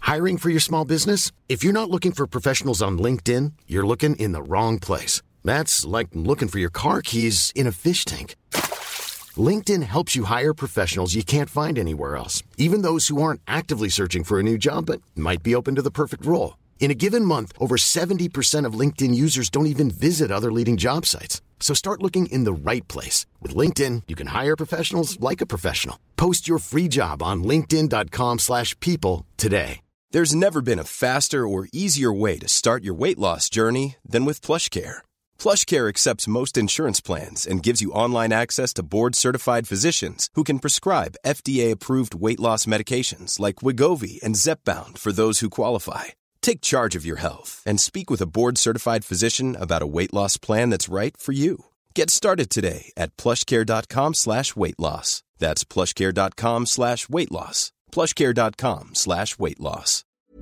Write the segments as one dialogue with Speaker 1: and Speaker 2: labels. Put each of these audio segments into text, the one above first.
Speaker 1: Hiring for your small business? If you're not looking for professionals on LinkedIn, you're looking in the wrong place. That's like looking for your car keys in a fish tank. LinkedIn helps you hire professionals you can't find anywhere else, even those who aren't actively searching for a new job but might be open to the perfect role. In a given month, over 70% of LinkedIn users don't even visit other leading job sites. So start looking in the right place. With LinkedIn, you can hire professionals like a professional. Post your free job on linkedin.com/people today.
Speaker 2: There's never been a faster or easier way to start your weight loss journey than with PlushCare. PlushCare accepts most insurance plans and gives you online access to board-certified physicians who can prescribe FDA-approved weight loss medications like Wegovy and Zepbound for those who qualify. Take charge of your health and speak with a board-certified physician about a weight loss plan that's right for you. Get started today at plushcare.com/weight-loss. That's plushcare.com/weight-loss. plushcare.com/weight-loss.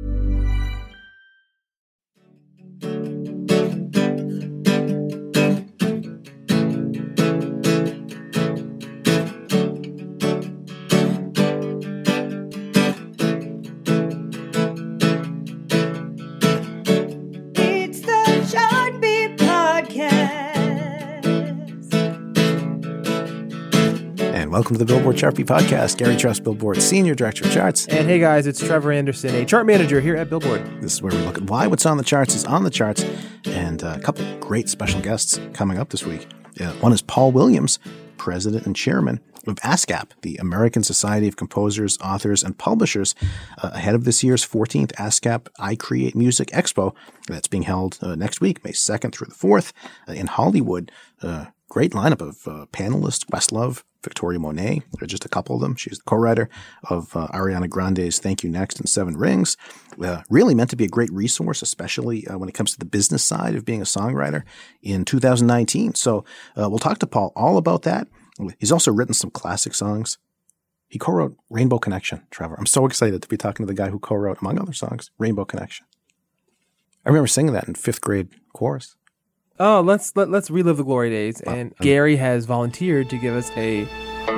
Speaker 3: Welcome to the Billboard Chart Beat Podcast. Gary Truss, Billboard Senior Director of Charts.
Speaker 4: And hey guys, it's Trevor Anderson, a chart manager here at Billboard.
Speaker 3: This is where we look at why what's on the charts is on the charts, and a couple of great special guests coming up this week. One is Paul Williams, President and Chairman of ASCAP, the American Society of Composers, Authors, and Publishers, ahead of this year's 14th ASCAP I Create Music Expo that's being held next week, May 2nd through the 4th in Hollywood. Great lineup of panelists: Questlove, Victoria Monet, just a couple of them. She's the co-writer of Ariana Grande's Thank You Next and Seven Rings. Really meant to be a great resource, especially when it comes to the business side of being a songwriter in 2019. So we'll talk to Paul all about that. He's also written some classic songs. He co-wrote Rainbow Connection, Trevor. I'm so excited to be talking to the guy who co-wrote, among other songs, Rainbow Connection. I remember singing that in 5th grade chorus.
Speaker 4: Oh, let's relive the glory days. And Gary has volunteered to give us an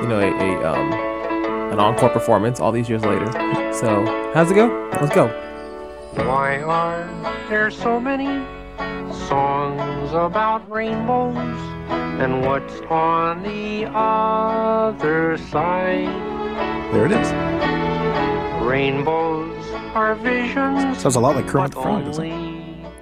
Speaker 4: encore performance all these years later. So how's it go? Let's go.
Speaker 5: Why are there so many songs about rainbows? And what's on the other side?
Speaker 3: There it is.
Speaker 5: Rainbows are visions.
Speaker 3: Sounds a lot like Kermit the Frog, doesn't it?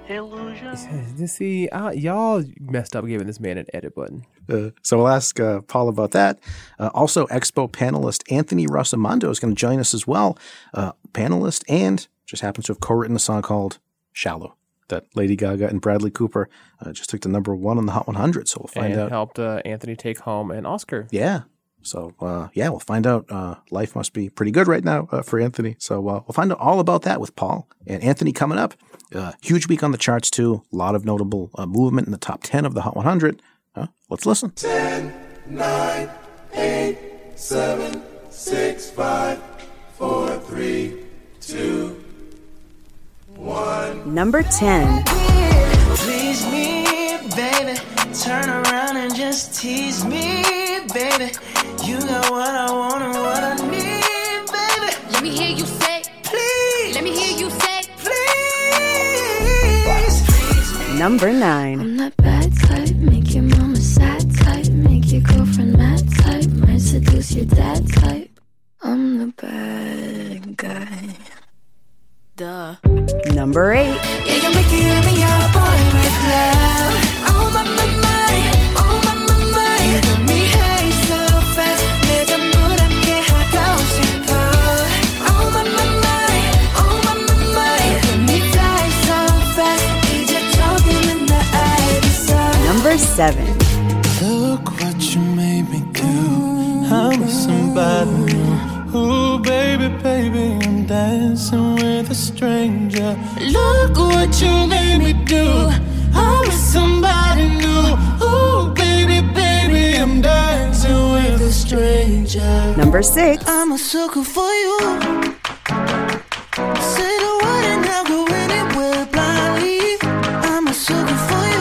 Speaker 4: See, y'all messed up giving this man an edit button.
Speaker 3: So we'll ask Paul about that. Also, Expo panelist Anthony Rossimondo is going to join us as well. Panelist and just happens to have co-written a song called Shallow that Lady Gaga and Bradley Cooper just took to number 1 on the Hot 100. So we'll find out.
Speaker 4: And helped Anthony take home an Oscar.
Speaker 3: Yeah. So, we'll find out. Life must be pretty good right now for Anthony. So we'll find out all about that with Paul and Anthony coming up. Huge week on the charts, too. A lot of notable movement in the top 10 of the Hot 100. Let's listen.
Speaker 6: 10, 9, 8, 7, 6, 5, 4, 3, 2, 1.
Speaker 7: Number 10.
Speaker 8: Please me, baby. Turn around and just tease me, baby. You got what I want and what I need, baby.
Speaker 9: Let me hear you say,
Speaker 8: please.
Speaker 9: Let me hear you say,
Speaker 8: please.
Speaker 7: Number 9.
Speaker 9: I'm that bad type, make your mama sad type, make your girlfriend mad type, might seduce your dad type. I'm the bad guy. Duh.
Speaker 7: Number 8.
Speaker 8: Yeah, you make it every other boy with love. Oh my, my, my. Oh my, my, my. You got me high so fast. 내가 무섭게 하고 싶어. Oh my, my, my. Oh my, my, my. You got me die so fast. 이제 조금은 나 알겠어.
Speaker 7: Number 7.
Speaker 8: Look what you made me do. I'm with somebody new. Ooh, baby, baby, I'm dancing with a stranger. Look what you made me do. I'm with somebody new. Ooh, baby, baby, I'm dancing with a stranger.
Speaker 7: Number 6.
Speaker 8: I'm a sucker for you. Say the word and I'll go anywhere blindly. I'm a sucker for you.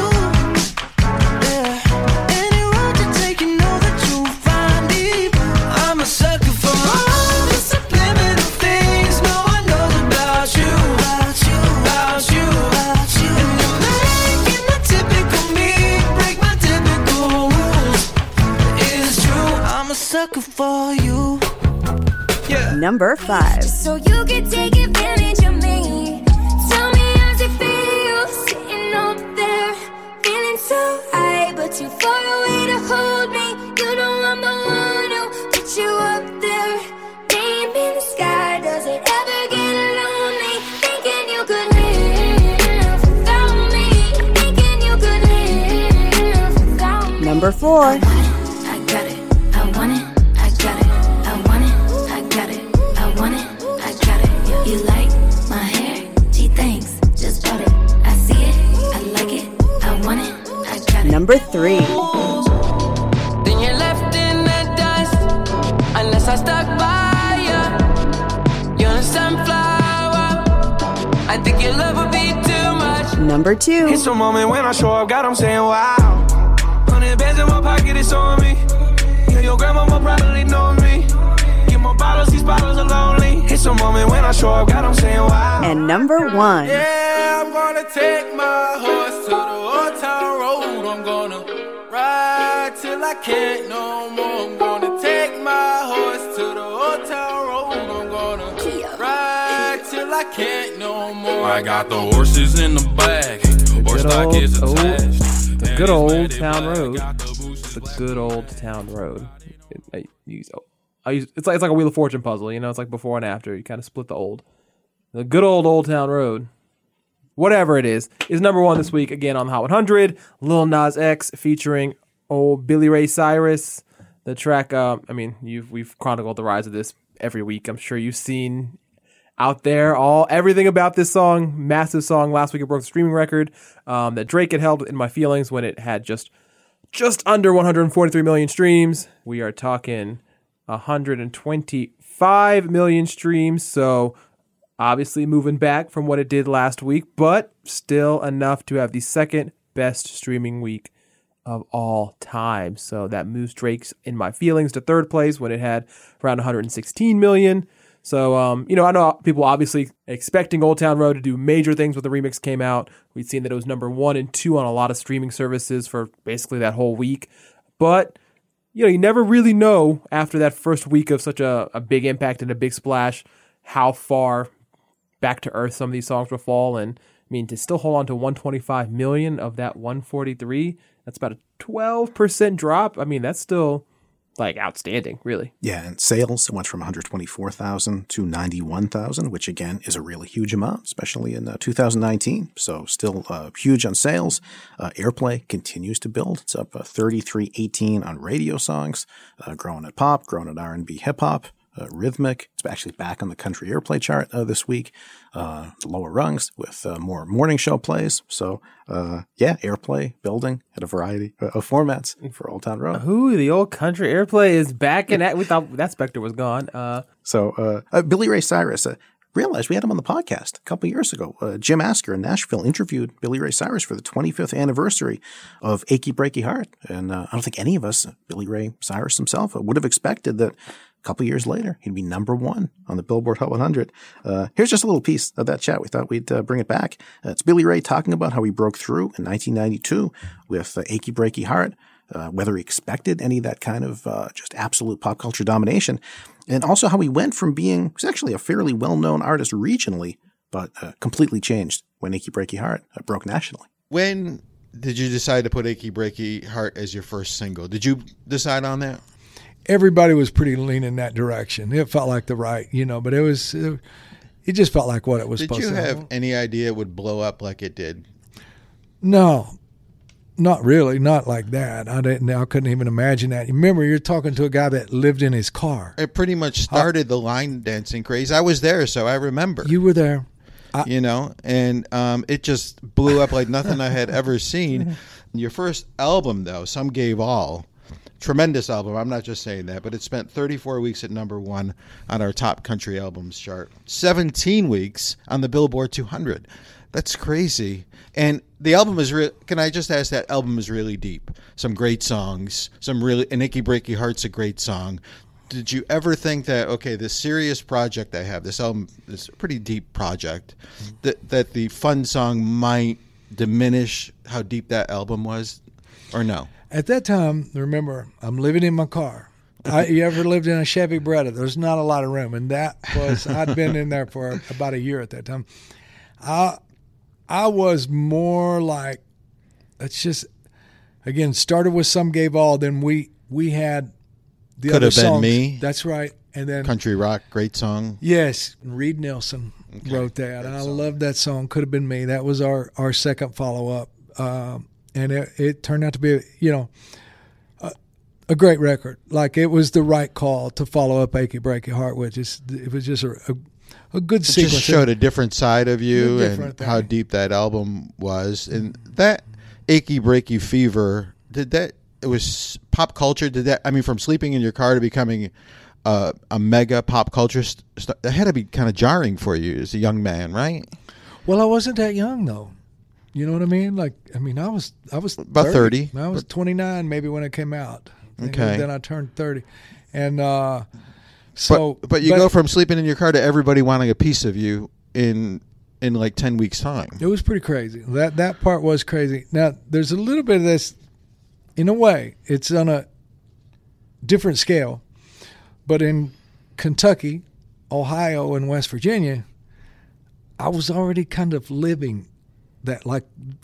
Speaker 8: Yeah, any road to take, you know that you'll find me. I'm a sucker for all the subliminal things no one knows about you.
Speaker 7: Number 5.
Speaker 9: So you can take advantage of me. Tell me how's it feel sitting up there, feeling so high, but too far away to hold me. You know I'm the one who put you up there. Name in the sky, does it ever get lonely? Thinking you could live without me. Thinking you could live without me.
Speaker 7: Number 4.
Speaker 9: I got it, I want it, I got it, I want it, I got it, I want it, I got it. You like my hair? Gee, thanks, just bought it. I see it, I like it, I want it, I got it.
Speaker 7: Number 3.
Speaker 8: Then you're left in the dust unless I stuck by you. You're a sunflower. I think your love would be too much.
Speaker 7: Number 2.
Speaker 10: It's a moment when I show up, God, I'm saying wow. 100 bands in my pocket, it's on me. Yeah, your grandma will probably know me. Get more bottles, these bottles are lonely. It's a moment when I show up, God, I'm saying wow.
Speaker 7: And number 1.
Speaker 10: Yeah, I'm gonna take my horse to the old town road. I'm gonna ride till I can't no more. I'm gonna take my horse to the old town road. I'm gonna ride till I can't no more. I got the horses in the back. Horse stock is attached.
Speaker 4: The good old town road. The good old town road. It's like a Wheel of Fortune puzzle, you know. It's like before and after. You kind of split the old. The good old town road. Whatever it is number 1 this week again on the Hot 100. Lil Nas X featuring Billy Ray Cyrus. The track. We've chronicled the rise of this every week. I'm sure you've seen out there everything about this song. Massive song. Last week it broke the streaming record that Drake had held in my feelings when it had just under 143 million streams. We are talking 125 million streams. So obviously moving back from what it did last week, but still enough to have the second best streaming week of all time. So that moves Drake's In My Feelings to third place when it had around 116 million. So, I know people obviously expecting Old Town Road to do major things when the remix came out. We'd seen that it was number 1 and 2 on a lot of streaming services for basically that whole week. But, you never really know after that first week of such a big impact and a big splash how far back to earth some of these songs will fall. And, to still hold on to 125 million of that 143, that's about a 12% drop. That's still outstanding, really.
Speaker 3: Yeah, and sales went from 124,000 to 91,000, which again is a really huge amount, especially in 2019. So still huge on sales. Airplay continues to build. It's up 33.18 on radio songs, growing at pop, growing at R&B, hip hop. Rhythmic. It's actually back on the country airplay chart this week. Lower rungs with more morning show plays. So, airplay building at a variety of formats for Old Town Road.
Speaker 4: Ooh, the old country airplay is back, and we thought that specter was gone.
Speaker 3: So, Billy Ray Cyrus. Realized we had him on the podcast a couple years ago. Jim Asker in Nashville interviewed Billy Ray Cyrus for the 25th anniversary of Achy Breaky Heart. And I don't think any of us, Billy Ray Cyrus himself, would have expected that a couple years later he'd be number 1 on the Billboard Hot 100. Here's just a little piece of that chat. We thought we'd bring it back. It's Billy Ray talking about how he broke through in 1992 with Achy Breaky Heart, whether he expected any of that kind of just absolute pop culture domination. And also how he went from being, was actually a fairly well-known artist regionally, but completely changed when Achy Breaky Heart broke nationally.
Speaker 11: When did you decide to put Achy Breaky Heart as your first single? Did you decide on that?
Speaker 12: Everybody was pretty lean in that direction. It felt like the right, but it just felt like what it was supposed to.
Speaker 11: Did you have any idea it would blow up like it did?
Speaker 12: No. Not really, not like that. I couldn't even imagine that. Remember, you're talking to a guy that lived in his car.
Speaker 11: It pretty much started the line dancing craze. I was there, so I remember.
Speaker 12: You were there.
Speaker 11: And it just blew up like nothing I had ever seen. Your first album, though, Some Gave All, tremendous album. I'm not just saying that, but it spent 34 weeks at number 1 on our top country albums chart. 17 weeks on the Billboard 200. That's crazy. And the album is can I just ask, that album is really deep. Some great songs, and Achy Breaky Heart's a great song. Did you ever think that, okay, this serious project I have, this album, this pretty deep project, that the fun song might diminish how deep that album was, or no?
Speaker 12: At that time, remember, I'm living in my car. You ever lived in a Chevy Beretta? There's not a lot of room, and I'd been in there for about a year at that time. I was more like, it's just, again, started with Some Gave All, then we had the
Speaker 11: Could
Speaker 12: other
Speaker 11: Have Been
Speaker 12: songs.
Speaker 11: Me.
Speaker 12: That's right. And then
Speaker 11: Country rock, great song.
Speaker 12: Yes, Reed Nelson wrote that. I love that song. Could Have Been Me. That was our second follow up, and it turned out to be a great record. Like, it was the right call to follow up Achy Breaky Heart, which it was just a good sequence.
Speaker 11: It just showed a different side of you and
Speaker 12: thing.
Speaker 11: how deep that album was. And that Achy Breaky Fever, it was pop culture? From sleeping in your car to becoming a mega pop culture that had to be kind of jarring for you as a young man, right?
Speaker 12: Well, I wasn't that young though. You know what I mean? I was
Speaker 11: about 30.
Speaker 12: I was 29 maybe when it came out.
Speaker 11: Okay.
Speaker 12: Then I turned 30, and
Speaker 11: but you go from sleeping in your car to everybody wanting a piece of you in like 10 weeks time.
Speaker 12: It was pretty crazy. That part was crazy. Now there's a little bit of this. In a way, it's on a different scale. But in Kentucky, Ohio, and West Virginia, I was already kind of living that. Like,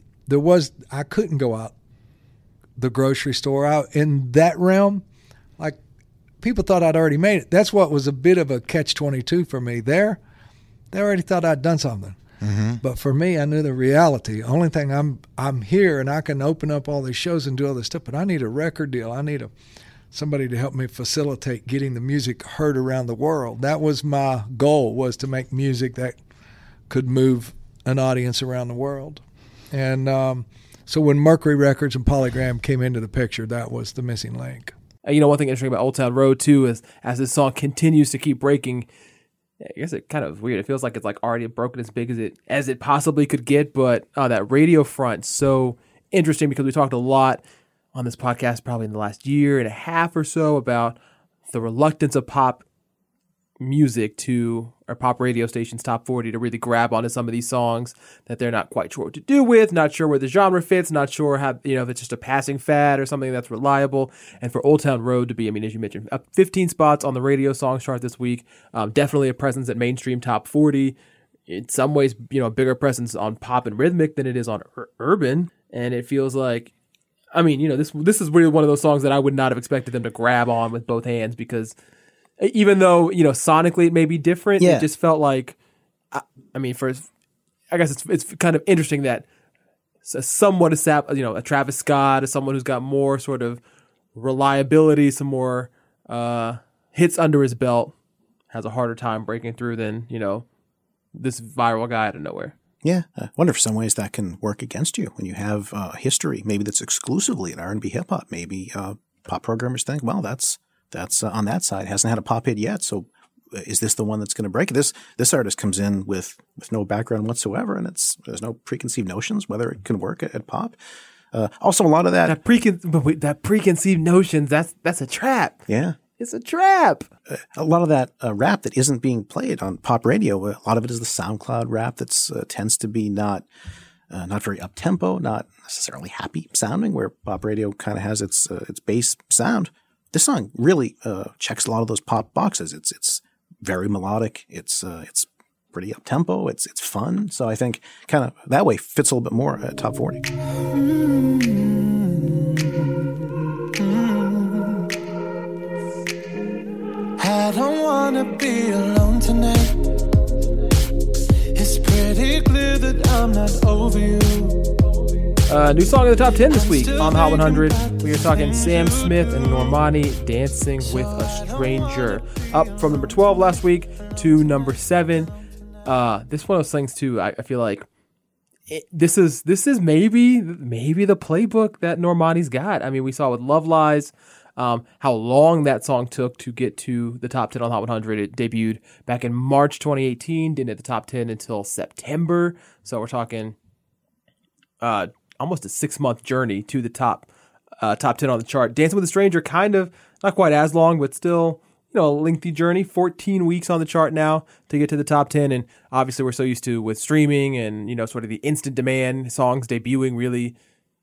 Speaker 12: I couldn't go out the grocery store out in that realm. Like, people thought I'd already made it. That's what was a bit of a catch-22 for me there. They already thought I'd done something. Mm-hmm. But for me, I knew the reality. Only thing, I'm here and I can open up all these shows and do all this stuff, but I need a record deal. I need somebody to help me facilitate getting the music heard around the world. That was my goal, was to make music that could move an audience around the world. And so when Mercury Records and Polygram came into the picture, that was the missing link.
Speaker 4: One thing interesting about Old Town Road, too, is as this song continues to keep breaking, I guess it kind of weird. It feels like it's like already broken as big as it possibly could get, but that radio front, so interesting because we talked a lot on this podcast probably in the last year and a half or so about the reluctance of pop music or pop radio stations top 40 to really grab onto some of these songs that they're not quite sure what to do with, not sure where the genre fits, not sure how, if it's just a passing fad or something that's reliable. And for Old Town Road to be, as you mentioned, up 15 spots on the radio songs chart this week, definitely a presence at mainstream top 40. In some ways, a bigger presence on pop and rhythmic than it is on urban. And it feels like, this is really one of those songs that I would not have expected them to grab on with both hands, because even though, sonically it may be different, It just felt like, I guess it's kind of interesting that somewhat a Travis Scott, as someone who's got more sort of reliability, some more hits under his belt, has a harder time breaking through than, this viral guy out of nowhere.
Speaker 3: Yeah, I wonder if some ways that can work against you when you have a history, maybe that's exclusively in R&B hip-hop. Maybe pop programmers think, well, that's on that side, hasn't had a pop hit yet, so is this the one that's going to break it? This artist comes in with no background whatsoever, and there's no preconceived notions whether it can work at pop. Also, a lot of that
Speaker 4: preconceived notions, that's a trap.
Speaker 3: Yeah.
Speaker 4: It's a trap.
Speaker 3: A lot of that rap that isn't being played on pop radio, a lot of it is the SoundCloud rap that tends to be not very up-tempo, not necessarily happy sounding, where pop radio kind of has its bass sound. This song really checks a lot of those pop boxes. It's very melodic. It's pretty up-tempo. It's fun. So I think kind of that way fits a little bit more at top 40.
Speaker 8: I don't wanna be alone tonight. It's pretty clear that I'm not over you.
Speaker 4: New song in the top 10 this week on the Hot 100. We are talking Sam Smith and Normani, Dancing with a Stranger. Up from number 12 last week to number 7. This one of those things too, I feel like this is maybe the playbook that Normani's got. We saw with Love Lies, how long that song took to get to the top 10 on Hot 100. It debuted back in March 2018, didn't hit the top 10 until September. So we're talking almost a 6-month journey to the top 10 on the chart. Dancing with a Stranger, kind of not quite as long, but still, a lengthy journey. 14 weeks on the chart now to get to the top 10. And obviously we're so used to with streaming and, sort of the instant demand songs debuting really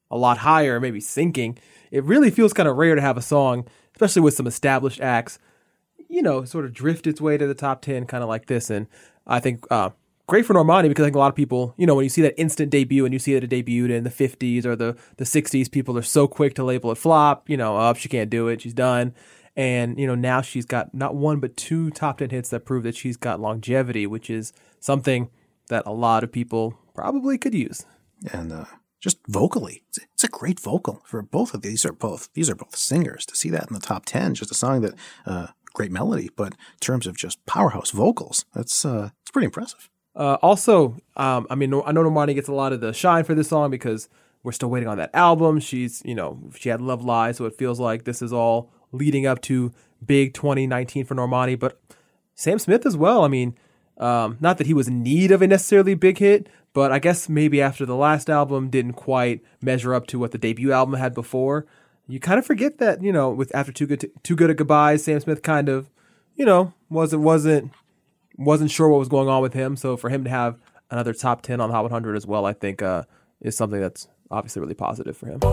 Speaker 4: a lot higher, maybe sinking. It really feels kind of rare to have a song, especially with some established acts, sort of drift its way to the top 10, kind of like this. And I think great for Normani, because I think a lot of people, when you see that instant debut and you see that it debuted in the 50s or the 60s, people are so quick to label it flop, she can't do it, she's done. And, now she's got not one but 2 top 10 hits that prove that she's got longevity, which is something that a lot of people probably could use.
Speaker 3: And just vocally, it's a great vocal for both of these. These are both singers. To see that in the top 10, just a song that great melody, but in terms of just powerhouse vocals, it's pretty impressive.
Speaker 4: Also, I know Normani gets a lot of the shine for this song because we're still waiting on that album. She's, she had Love Lies, so it feels like this is all leading up to big 2019 for Normani. But Sam Smith as well. Not that he was in need of a necessarily big hit, but I guess maybe after the last album didn't quite measure up to what the debut album had before. You kind of forget that, with after Too Good at Goodbyes, Sam Smith kind of, wasn't sure what was going on with him. So for him to have another top 10 on the Hot 100 as well, I think is something that's obviously really positive for him.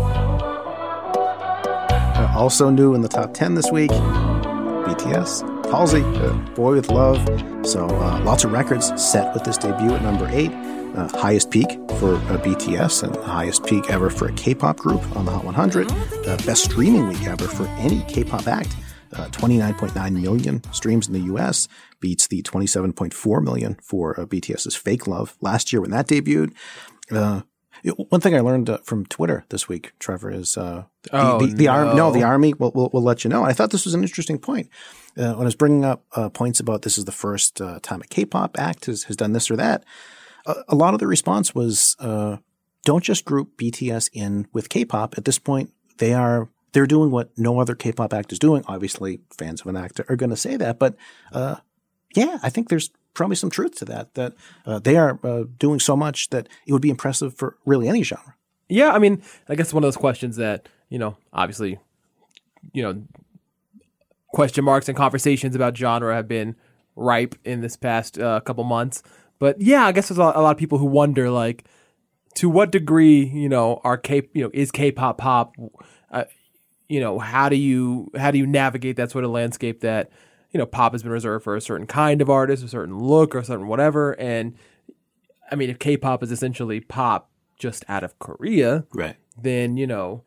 Speaker 3: Also new in the top 10 this week, BTS. Halsey, Boy With Love. So lots of records set with this debut at number 8. Highest peak for BTS and the highest peak ever for a K-pop group on the Hot 100. Best streaming week ever for any K-pop act. 29.9 million streams in the U.S. beats the 27.4 million for BTS's Fake Love last year when that debuted. One thing I learned from Twitter this week, Trevor, is the Army will let you know. I thought this was an interesting point. When I was bringing up points about this is the first time a K-pop act has done this or that, a lot of the response was don't just group BTS in with K-pop. At this point, they're doing what no other K-pop act is doing. Obviously, fans of an act are going to say that, but I think there's probably some truth to that they are doing so much that it would be impressive for really any genre.
Speaker 4: Yeah, I guess one of those questions that, obviously, question marks and conversations about genre have been ripe in this past couple months. But yeah, I guess there's a lot of people who wonder, like, to what degree, is K-pop pop? How do you navigate that sort of landscape that, pop has been reserved for a certain kind of artist, a certain look, or a certain whatever. And if K-pop is essentially pop just out of Korea,
Speaker 3: right?
Speaker 4: Then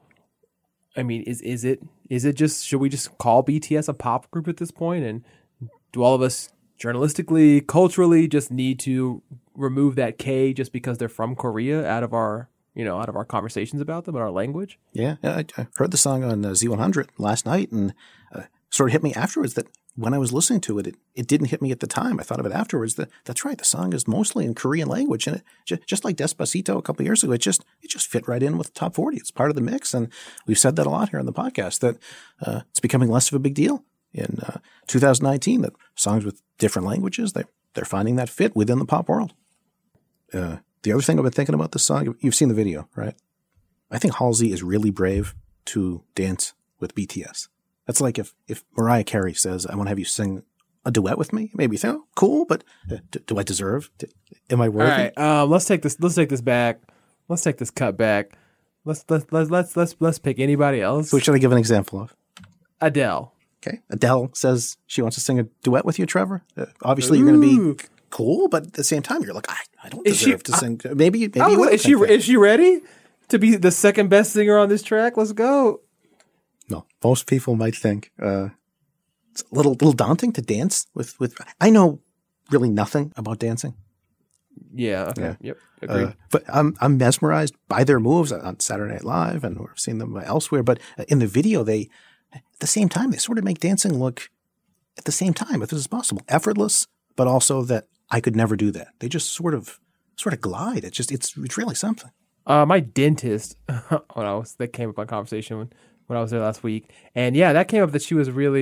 Speaker 4: is it just, should we just call BTS a pop group at this point? And do all of us journalistically, culturally, just need to remove that K just because they're from Korea out of our conversations about them and our language?
Speaker 3: Yeah, I heard the song on Z100 last night, and sort of hit me afterwards that when I was listening to it, it didn't hit me at the time. I thought of it afterwards. That's right. The song is mostly in Korean language, and it just like Despacito a couple of years ago, it just fit right in with the top 40. It's part of the mix, and we've said that a lot here on the podcast that it's becoming less of a big deal in 2019. That songs with different languages they're finding that fit within the pop world. The other thing I've been thinking about this song, you've seen the video, right? I think Halsey is really brave to dance with BTS. That's like if Mariah Carey says, I want to have you sing a duet with me. Maybe you think, oh, cool, but do I deserve? Am I worthy?
Speaker 4: All right, let's take this back. Let's take this cut back. Let's pick anybody else.
Speaker 3: Who should I give an example of?
Speaker 4: Adele.
Speaker 3: Okay. Adele says she wants to sing a duet with you, Trevor. Obviously, you're going to be cool, but at the same time, you're like, I don't deserve to sing. Maybe you will.
Speaker 4: Is she ready to be the second best singer on this track? Let's go.
Speaker 3: No, most people might think it's a little daunting to dance with. I know really nothing about dancing.
Speaker 4: Yeah. Okay. Yeah. Yep. Agreed.
Speaker 3: But I'm mesmerized by their moves on Saturday Night Live, and we've seen them elsewhere. But in the video, at the same time, they sort of make dancing look at the same time, if this is possible, effortless, but also that I could never do that. They just sort of glide. It's really something.
Speaker 4: My dentist, that came up on conversation when I was there last week, and yeah, that came up that she was really,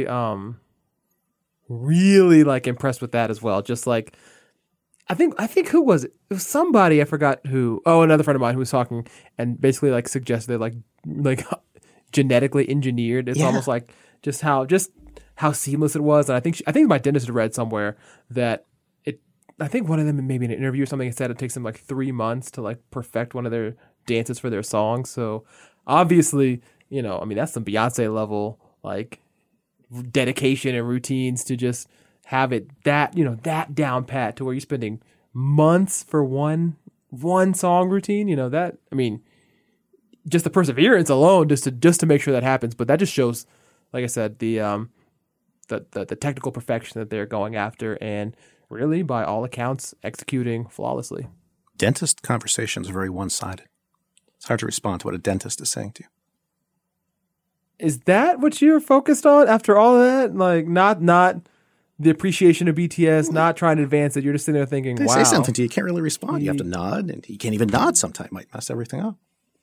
Speaker 4: really like impressed with that as well. Just like, I think who was it? It was somebody, I forgot who. Oh, another friend of mine who was talking and basically like suggested they're like genetically engineered. It's almost like just how seamless it was. And I think my dentist had read somewhere that I think one of them maybe in an interview or something said it takes them like 3 months to like perfect one of their dances for their songs. So obviously, you know, I mean, that's some Beyonce level, like, dedication and routines to just have it that, you know, that down pat to where you're spending months for one song routine. You know, that, I mean, just the perseverance alone just to make sure that happens. But that just shows, like I said, the technical perfection that they're going after, and really, by all accounts, executing flawlessly.
Speaker 3: Dentist conversations are very one-sided. It's hard to respond to what a dentist is saying to you.
Speaker 4: Is that what you're focused on after all of that? Like, not the appreciation of BTS, not trying to advance it. You're just sitting there thinking,
Speaker 3: They
Speaker 4: wow.
Speaker 3: say something to you, you can't really respond. You have to nod, and you can't even nod sometimes. Might mess everything up.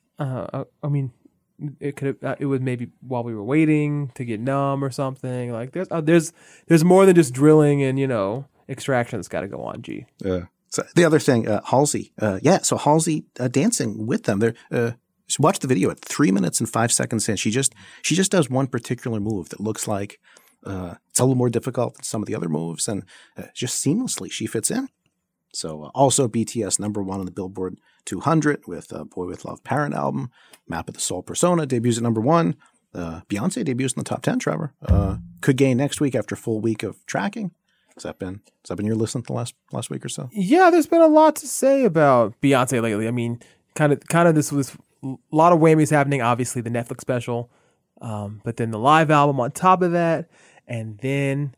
Speaker 4: I mean, it could have. It was maybe while we were waiting to get numb or something. Like there's more than just drilling and, you know, extraction that's got to go on. G.
Speaker 3: Yeah. So the other thing, Halsey. So Halsey dancing with them. So watch the video at 3 minutes and 5 seconds in. She just does one particular move that looks like it's a little more difficult than some of the other moves, and just seamlessly she fits in. So also BTS #1 on the Billboard 200 with Boy With Love Parent album. Map of the Soul Persona debuts at #1. Beyonce debuts in the top 10, Trevor. Could gain next week after a full week of tracking. Has that been your listen the last week or so?
Speaker 4: Yeah, there's been a lot to say about Beyonce lately. I mean, kind of this was a lot of whammies happening. Obviously, the Netflix special, but then the live album on top of that, and then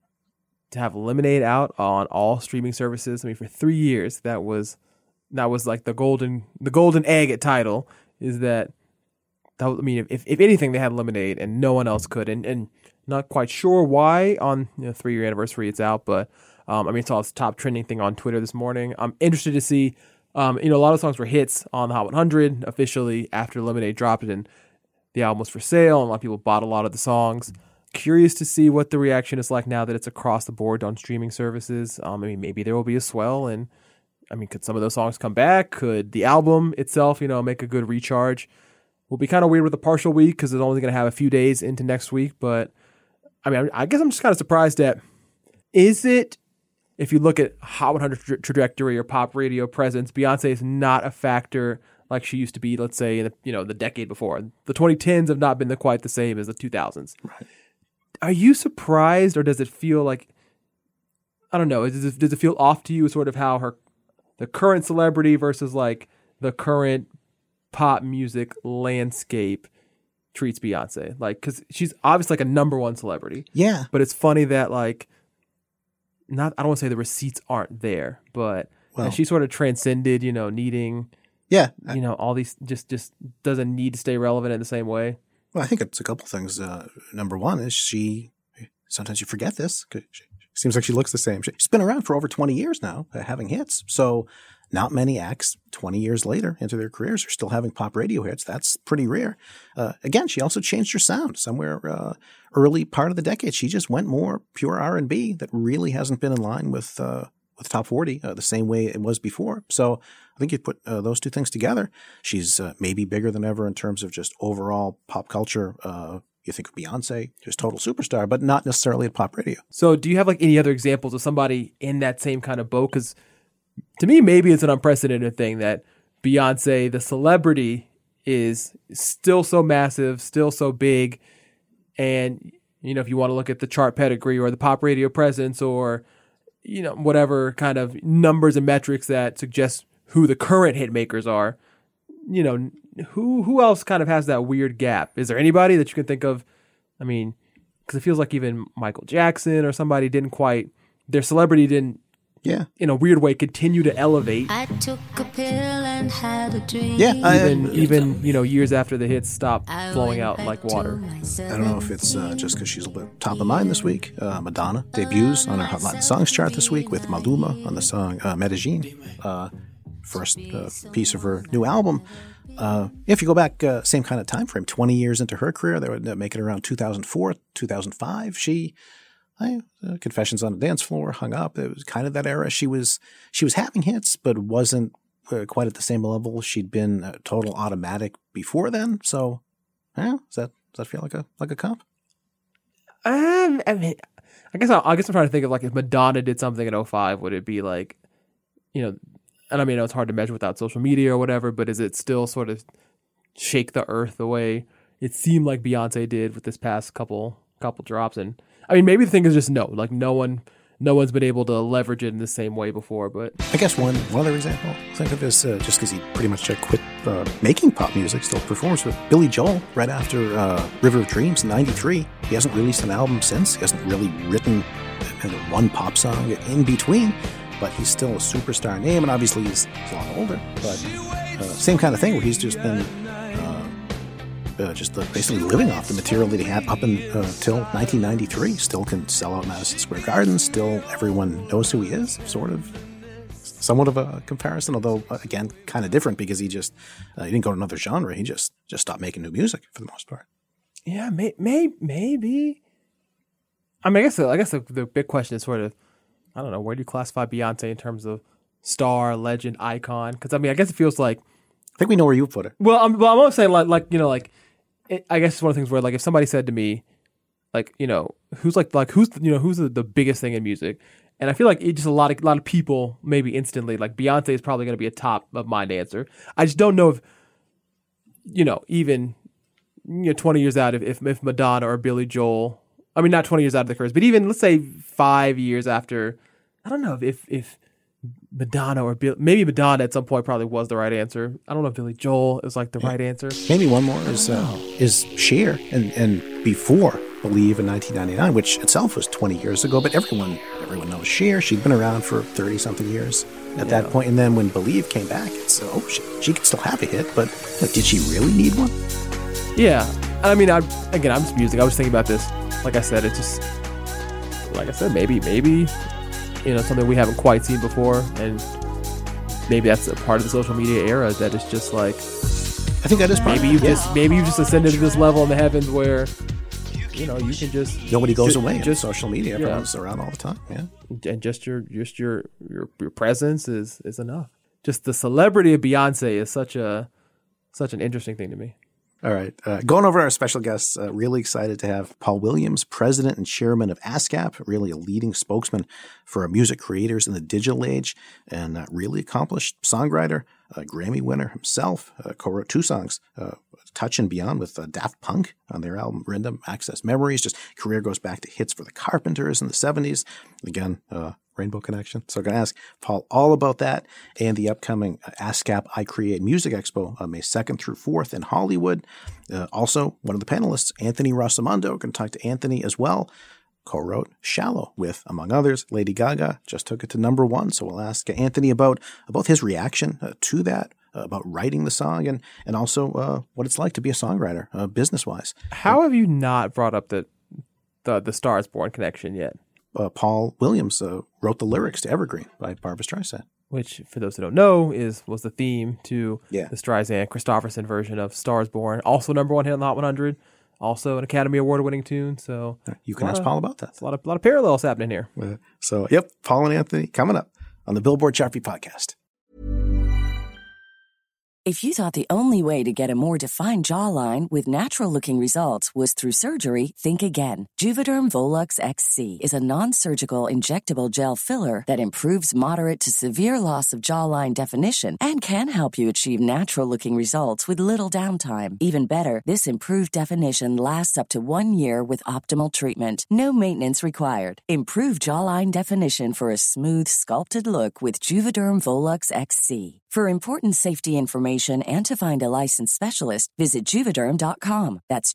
Speaker 4: to have Lemonade out on all streaming services. I mean, for 3 years, that was like the golden egg at Tidal. Is that I mean, if anything, they had Lemonade and no one else could, and not quite sure why on 3-year anniversary it's out, but I mean, it's all this top trending thing on Twitter this morning. I'm interested to see, a lot of songs were hits on the Hot 100 officially after Lemonade dropped it and the album was for sale, and a lot of people bought a lot of the songs. Curious to see what the reaction is like now that it's across the board on streaming services. I mean, maybe there will be a swell, and I mean, could some of those songs come back? Could the album itself, make a good recharge? Will be kind of weird with a partial week because it's only going to have a few days into next week. But I mean, I guess I'm just kind of surprised at, is it, if you look at Hot 100 trajectory or pop radio presence, Beyonce is not a factor like she used to be, let's say, in the decade before. The 2010s have not been quite the same as the 2000s.
Speaker 3: Right.
Speaker 4: Are you surprised, or does it feel like, I don't know, does it feel off to you sort of how the current celebrity versus like the current pop music landscape treats Beyonce? Like, because she's obviously like a #1 celebrity.
Speaker 3: Yeah.
Speaker 4: But it's funny that like, I don't want to say the receipts aren't there, but she sort of transcended, needing, all these, just doesn't need to stay relevant in the same way.
Speaker 3: Well, I think it's a couple things. #1 is sometimes you forget this, 'cause she seems like she looks the same. She's been around for over 20 years now, having hits. So not many acts 20 years later into their careers are still having pop radio hits. That's pretty rare. Again, she also changed her sound somewhere early part of the decade. She just went more pure R&B that really hasn't been in line with Top 40 the same way it was before. So I think you put those two things together. She's maybe bigger than ever in terms of just overall pop culture. You think of Beyonce, just total superstar, but not necessarily at pop radio.
Speaker 4: So do you have like any other examples of somebody in that same kind of boat? Because to me, maybe it's an unprecedented thing that Beyonce, the celebrity, is still so massive, still so big. And, if you want to look at the chart pedigree or the pop radio presence or, whatever kind of numbers and metrics that suggest who the current hit makers are, who else kind of has that weird gap? Is there anybody that you can think of? I mean, because it feels like even Michael Jackson or somebody their celebrity didn't, in a weird way, continue to elevate.
Speaker 9: I took a pill and had a dream.
Speaker 3: Yeah,
Speaker 4: even years after the hits stopped flowing out like water.
Speaker 3: I don't know if it's just because she's a little bit top of mind this week. Madonna debuts on our Hot Latin Songs chart this week with Maluma on the song Medellin, first piece of her new album. If you go back, same kind of time frame, 20 years into her career, they would make it around 2004, 2005. She, Confessions on the Dance Floor, Hung Up. It was kind of that era. She was having hits, but wasn't quite at the same level. She'd been total automatic before then. So, does that feel like a comp?
Speaker 4: I mean, I guess I'm trying to think of like if Madonna did something in 2005, would it be like, and I mean, it's hard to measure without social media or whatever, but is it still sort of shake the earth the way it seemed like Beyonce did with this past couple drops? And I mean, maybe the thing is just no one's been able to leverage it in the same way before. But
Speaker 3: I guess one other example I think of is just because he pretty much quit making pop music, still performs with Billy Joel right after River of Dreams in '93. He hasn't released an album since. He hasn't really written one pop song in between, but he's still a superstar name, and obviously he's a lot older. But same kind of thing where he's just been basically living off the material that he had up until 1993. Still can sell out Madison Square Garden. Still, everyone knows who he is. Somewhat of a comparison, although again, kind of different because he just he didn't go to another genre. He just stopped making new music for the most part.
Speaker 4: Yeah, maybe. I mean, I guess the big question is sort of, I don't know, where do you classify Beyonce in terms of star, legend, icon? Because I mean, I guess it feels like,
Speaker 3: I think we know where you put it.
Speaker 4: Well, I'm almost saying I guess it's one of the things where, like, if somebody said to me, like, who's the biggest thing in music, and I feel like it just a lot of people maybe instantly, like, Beyonce is probably going to be a top of mind answer. I just don't know if even 20 years out, if Madonna or Billy Joel, I mean, not 20 years out of the curse, but even let's say 5 years after, I don't know if Madonna or maybe Madonna at some point probably was the right answer. I don't know if Billy Joel is like the right answer.
Speaker 3: Maybe one more is Cher and before Believe in 1999, which itself was 20 years ago, but everyone knows Cher. She'd been around for 30 something years at that point. And then when Believe came back, it's she could still have a hit, but did she really need one?
Speaker 4: Yeah, I mean, I'm just music. I was thinking about this. Like I said, it's just maybe something we haven't quite seen before, and maybe that's a part of the social media era that is just like,
Speaker 3: I think that is part
Speaker 4: maybe you've just ascended to this level in the heavens where you can just
Speaker 3: nobody goes away. Just social media, everyone's around all the time. Yeah,
Speaker 4: and just your presence is enough. Just the celebrity of Beyonce is such an interesting thing to me.
Speaker 3: All right. Going over our special guests, really excited to have Paul Williams, president and chairman of ASCAP, really a leading spokesman for music creators in the digital age, and really accomplished songwriter, Grammy winner himself, co-wrote 2 songs, Touch and Beyond with Daft Punk on their album Random Access Memories. Just career goes back to hits for the Carpenters in the 70s. Again, Rainbow Connection. So I'm going to ask Paul all about that and the upcoming ASCAP I Create Music Expo May 2nd through 4th in Hollywood. Also, one of the panelists, Anthony Rosamondo, going to talk to Anthony as well. Co-wrote Shallow with, among others, Lady Gaga. Just took it to number 1. So we'll ask Anthony about his reaction to that, about writing the song, and also what it's like to be a songwriter, business-wise.
Speaker 4: How have you not brought up the Stars Born connection yet?
Speaker 3: Paul Williams wrote the lyrics to Evergreen by Barbra Streisand.
Speaker 4: Which, for those who don't know, was the theme to
Speaker 3: the
Speaker 4: Streisand Christofferson version of Stars Born. Also number 1 hit on the Hot 100. Also an Academy Award-winning tune. So
Speaker 3: you can ask Paul about that.
Speaker 4: A lot of parallels happening here.
Speaker 3: So, yep, Paul and Anthony coming up on the Billboard Chart Beat Podcast.
Speaker 13: If you thought the only way to get a more defined jawline with natural-looking results was through surgery, think again. Juvederm Volux XC is a non-surgical injectable gel filler that improves moderate to severe loss of jawline definition and can help you achieve natural-looking results with little downtime. Even better, this improved definition lasts up to 1 year with optimal treatment. No maintenance required. Improve jawline definition for a smooth, sculpted look with Juvederm Volux XC. For important safety information and to find a licensed specialist, visit Juvederm.com. That's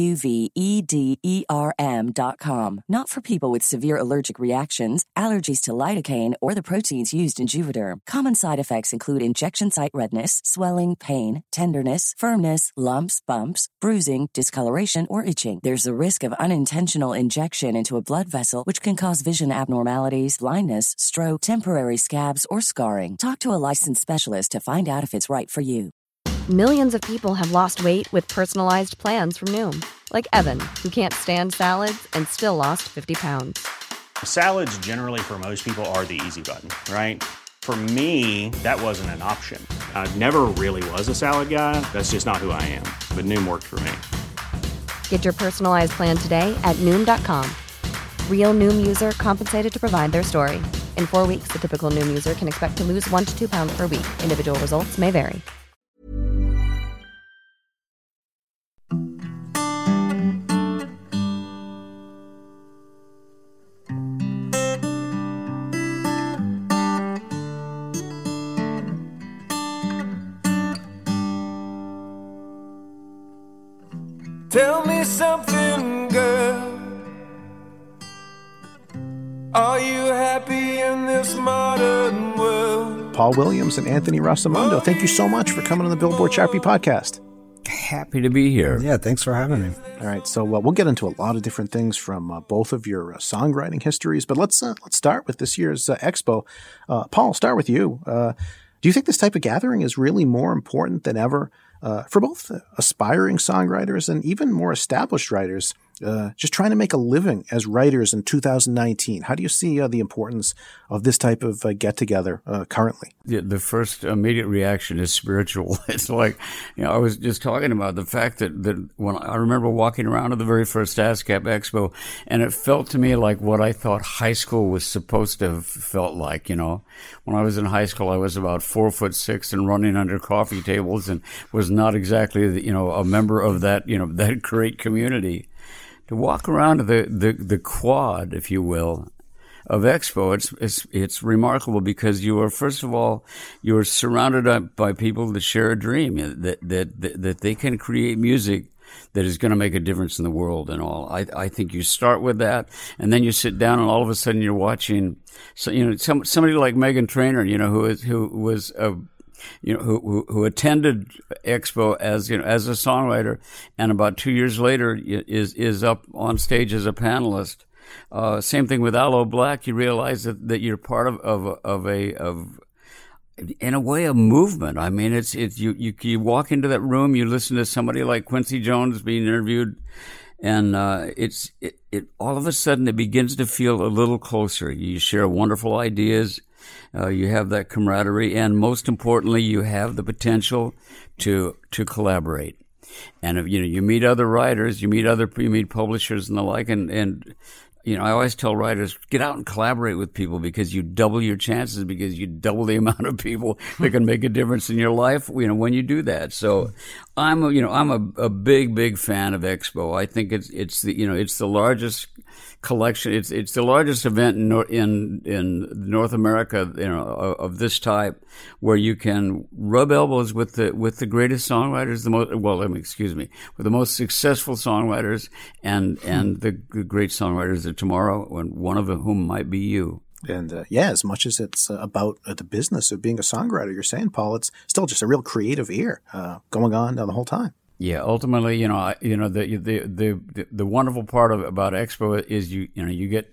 Speaker 13: JUVEDERM.com. Not for people with severe allergic reactions, allergies to lidocaine, or the proteins used in Juvederm. Common side effects include injection site redness, swelling, pain, tenderness, firmness, lumps, bumps, bruising, discoloration, or itching. There's a risk of unintentional injection into a blood vessel, which can cause vision abnormalities, blindness, stroke, temporary scabs, or scarring. Talk to a licensed specialist to find out if it's right for you.
Speaker 14: Millions of people have lost weight with personalized plans from Noom. Like Evan, who can't stand salads and still lost 50 pounds.
Speaker 15: Salads generally for most people are the easy button, right? For me, that wasn't an option. I never really was a salad guy. That's just not who I am. But Noom worked for me.
Speaker 14: Get your personalized plan today at Noom.com. Real Noom user compensated to provide their story. In 4 weeks, the typical Noom user can expect to lose 1 to 2 pounds per week. Individual results may vary.
Speaker 8: Tell me something, girl. Are you happy in this modern world?
Speaker 3: Paul Williams and Anthony Rosamondo, thank you so much for coming on the Billboard Chart Beat podcast.
Speaker 16: Happy to be here.
Speaker 17: Yeah, thanks for having me.
Speaker 3: All right, so we'll get into a lot of different things from both of your songwriting histories, but let's start with this year's expo. Paul, I'll start with you. Do you think this type of gathering is really more important than ever for both aspiring songwriters and even more established writers just trying to make a living as writers in 2019? How do you see the importance of this type of get-together currently?
Speaker 16: The first immediate reaction is spiritual. It's like, I was just talking about the fact that when I remember walking around to the very first ASCAP Expo, and it felt to me like what I thought high school was supposed to have felt like, When I was in high school, I was about 4'6" and running under coffee tables and was not exactly, a member of that, that great community. To walk around to the quad, if you will, of Expo, it's remarkable because you are, first of all, you are surrounded by people that share a dream, that they can create music that is going to make a difference in the world and all. I think you start with that, and then you sit down, and all of a sudden you're watching, somebody like Meghan Trainor, who attended Expo as a songwriter, and about 2 years later is up on stage as a panelist. Same thing with Aloe Blacc. You realize that you're part of in a way a movement. I mean, it's you walk into that room, you listen to somebody like Quincy Jones being interviewed, and it all of a sudden it begins to feel a little closer. You share wonderful ideas. You have that camaraderie, and most importantly, you have the potential to collaborate. And if you meet other writers, you meet publishers and the like, and I always tell writers, get out and collaborate with people because you double your chances, because you double the amount of people that can make a difference in your life, when you do that. So I'm a big fan of Expo. I think it's the largest collection. It's the largest event in North America, of this type, where you can rub elbows with the greatest songwriters, with the most successful songwriters, and the great songwriters of tomorrow, and one of whom might be you.
Speaker 3: And as much as it's about the business of being a songwriter, you're saying, Paul, it's still just a real creative ear going on the whole time.
Speaker 16: Yeah, ultimately, the wonderful part about Expo is you get,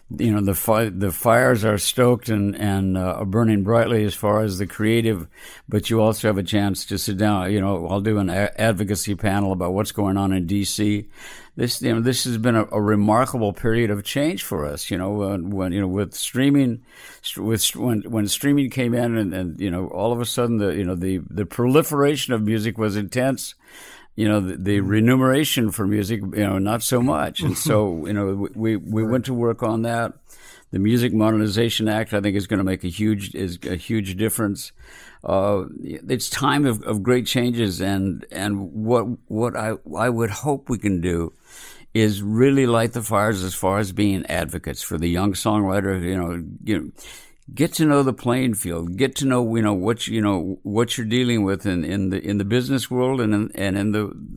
Speaker 16: the fires are stoked and are burning brightly as far as the creative, but you also have a chance to sit down. I'll do an advocacy panel about what's going on in D.C. This has been a remarkable period of change for us. With streaming, when streaming came in, and all of a sudden the proliferation of music was intense. The remuneration for music, not so much. And so, we went to work on that. The Music Modernization Act, I think, is going to make a huge difference. It's time of great changes, and what I would hope we can do is really light the fires as far as being advocates for the young songwriter. Get to know the playing field. Get to know what you're dealing with in the business world and in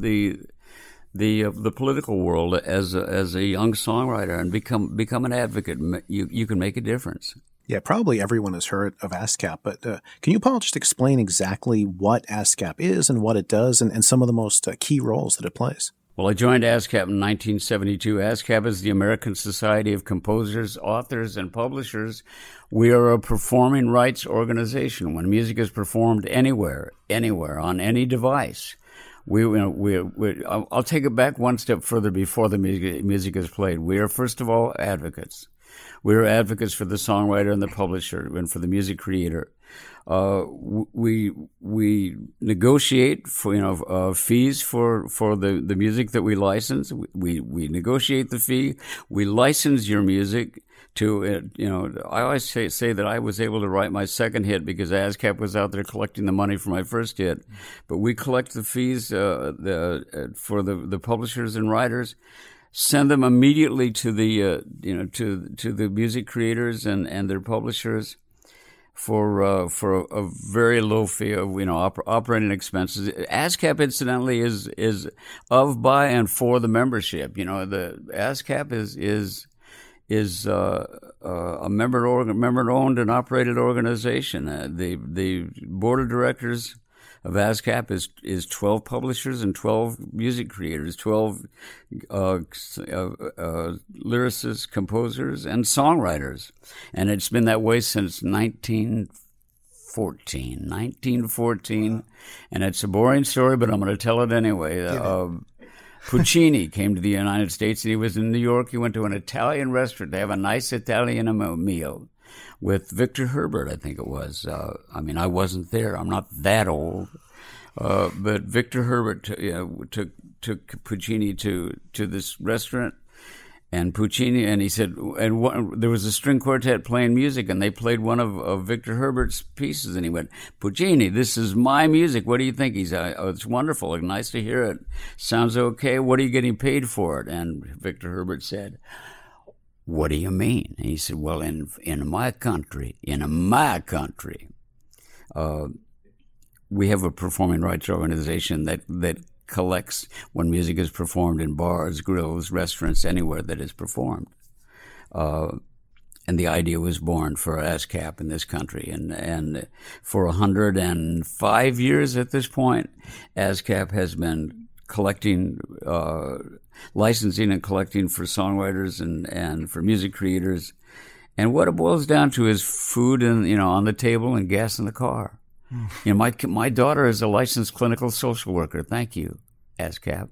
Speaker 16: the political world as a young songwriter, and become an advocate. You can make a difference.
Speaker 3: Yeah, probably everyone has heard of ASCAP, but can you, Paul, just explain exactly what ASCAP is and what it does, and some of the most key roles that it plays?
Speaker 16: Well, I joined ASCAP in 1972. ASCAP is the American Society of Composers, Authors, and Publishers. We are a performing rights organization. When music is performed anywhere, on any device, I'll take it back one step further before the music is played. We are, first of all, advocates. We are advocates for the songwriter and the publisher and for the music creator. We negotiate for fees for the music that we license. We negotiate the fee. We license your music to I always say that I was able to write my second hit because ASCAP was out there collecting the money for my first hit. But we collect the fees for the publishers and writers, send them immediately to the to the music creators and their publishers for a very low fee of operating expenses. ASCAP incidentally is of, by, and for the membership. The ASCAP is a member-owned and operated organization. The board of directors of ASCAP is 12 publishers and 12 music creators, 12 lyricists, composers, and songwriters. And it's been that way since 1914. And it's a boring story, but I'm going to tell it anyway. Puccini came to the United States, and he was in New York. He went to an Italian restaurant to have a nice Italian meal with Victor Herbert, I think it was. I wasn't there. I'm not that old. But Victor Herbert took Puccini to this restaurant, and Puccini, and he said, there was a string quartet playing music, and they played one of Victor Herbert's pieces, and he went, "Puccini, this is my music. What do you think?" He said, "Oh, it's wonderful. Nice to hear it. Sounds okay. What are you getting paid for it?" And Victor Herbert said, "What do you mean?" And he said, "Well, in my country, we have a performing rights organization that collects when music is performed in bars, grills, restaurants, anywhere that is performed." And the idea was born for ASCAP in this country. And for 105 years at this point, ASCAP has been collecting, licensing and collecting for songwriters and for music creators. And what it boils down to is food on the table and gas in the car. My daughter is a licensed clinical social worker. Thank you, ASCAP.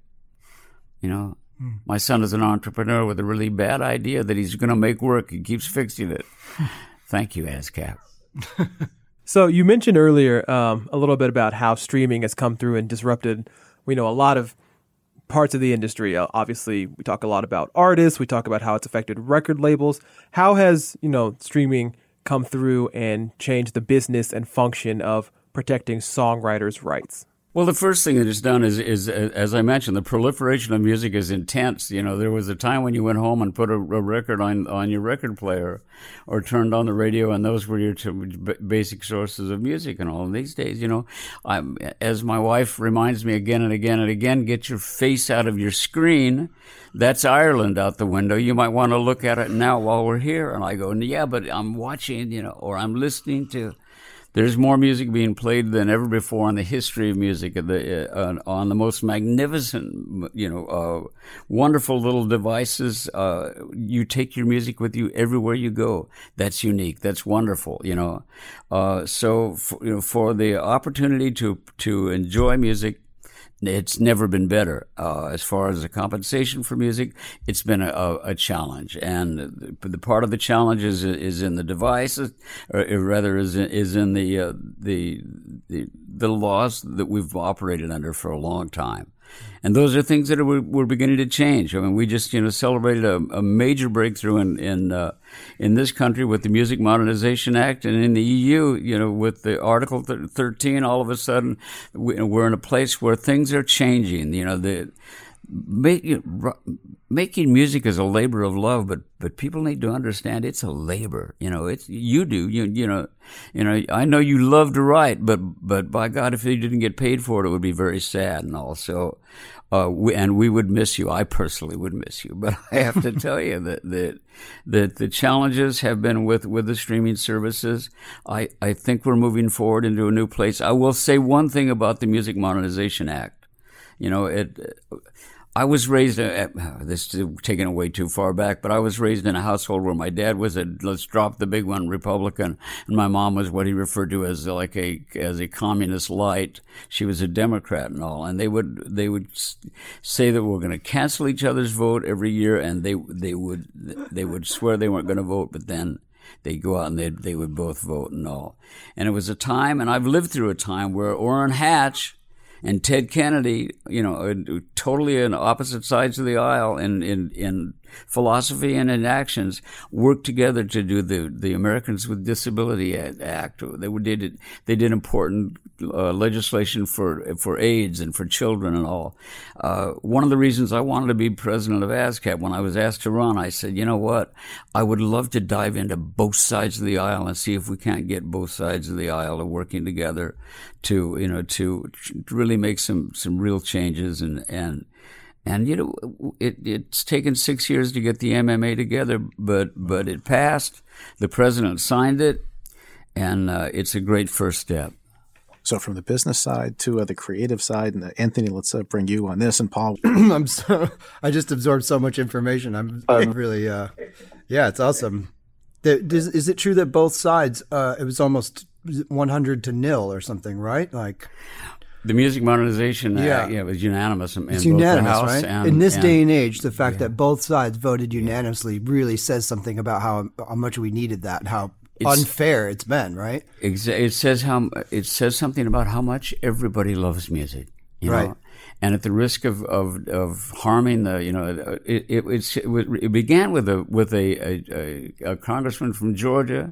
Speaker 16: My son is an entrepreneur with a really bad idea that he's going to make work. He keeps fixing it. Thank you, ASCAP.
Speaker 4: So you mentioned earlier a little bit about how streaming has come through and disrupted, a lot of parts of the industry. Obviously, we talk a lot about artists. We talk about how it's affected record labels. How has, streaming come through and change the business and function of protecting songwriters' rights?
Speaker 16: Well, the first thing that it's done is as I mentioned, the proliferation of music is intense. There was a time when you went home and put a record on your record player or turned on the radio, and those were your basic sources of music and all. And these days, as my wife reminds me again and again and again, get your face out of your screen. That's Ireland out the window. You might want to look at it now while we're here. And I go, yeah, but I'm watching, or I'm listening to. There's more music being played than ever before in the history of music, on the most magnificent, wonderful little devices. You take your music with you everywhere you go. That's unique. That's wonderful, So, for the opportunity to enjoy music, it's never been better. As far as the compensation for music, it's been a challenge, and the part of the challenge is in the devices, or rather is in the laws that we've operated under for a long time. And those are things that we're beginning to change. I mean, we just celebrated a major breakthrough in this country with the Music Modernization Act, and in the EU, with the Article 13. All of a sudden, we're in a place where things are changing. Making music is a labor of love, but people need to understand it's a labor. I know you love to write, but by God, if you didn't get paid for it would be very sad. And also, we would miss you. I personally would miss you, but I have to tell you that the challenges have been with the streaming services. I think we're moving forward into a new place. I will say one thing about the Music Modernization Act. I was raised, this is taking it way too far back, but I was raised in a household where my dad was let's drop the big one, Republican, and my mom was what he referred to as as a communist light. She was a Democrat and all, and they would say that we're going to cancel each other's vote every year, and they would swear they weren't going to vote, but then they'd go out and they would both vote and all. And it was a time, and I've lived through a time where Orrin Hatch and Ted Kennedy, totally on opposite sides of the aisle in philosophy and in actions, worked together to do the Americans with Disability Act. They did important legislation for AIDS and for children and all. One of the reasons I wanted to be president of ASCAP, when I was asked to run, I said, you know what? I would love to dive into both sides of the aisle and see if we can't get both sides of the aisle working together to really make some real changes and it's taken 6 years to get the MMA together, but it passed. The president signed it, and it's a great first step.
Speaker 3: So from the business side to the creative side, and Anthony, let's bring you on this, and Paul.
Speaker 17: I just absorbed so much information. I'm really, it's awesome. Is it true that both sides, it was almost 100-0 or something, right? Like
Speaker 16: the Music Modernization Act, it was unanimous in both
Speaker 17: unanimous,
Speaker 16: the House
Speaker 17: right?
Speaker 16: and
Speaker 17: in this day and age, the fact that both sides voted unanimously really says something about how much we needed that and how unfair it's been, right?
Speaker 16: It says something about how much everybody loves music, you know? And at the risk of harming it began with a congressman from Georgia,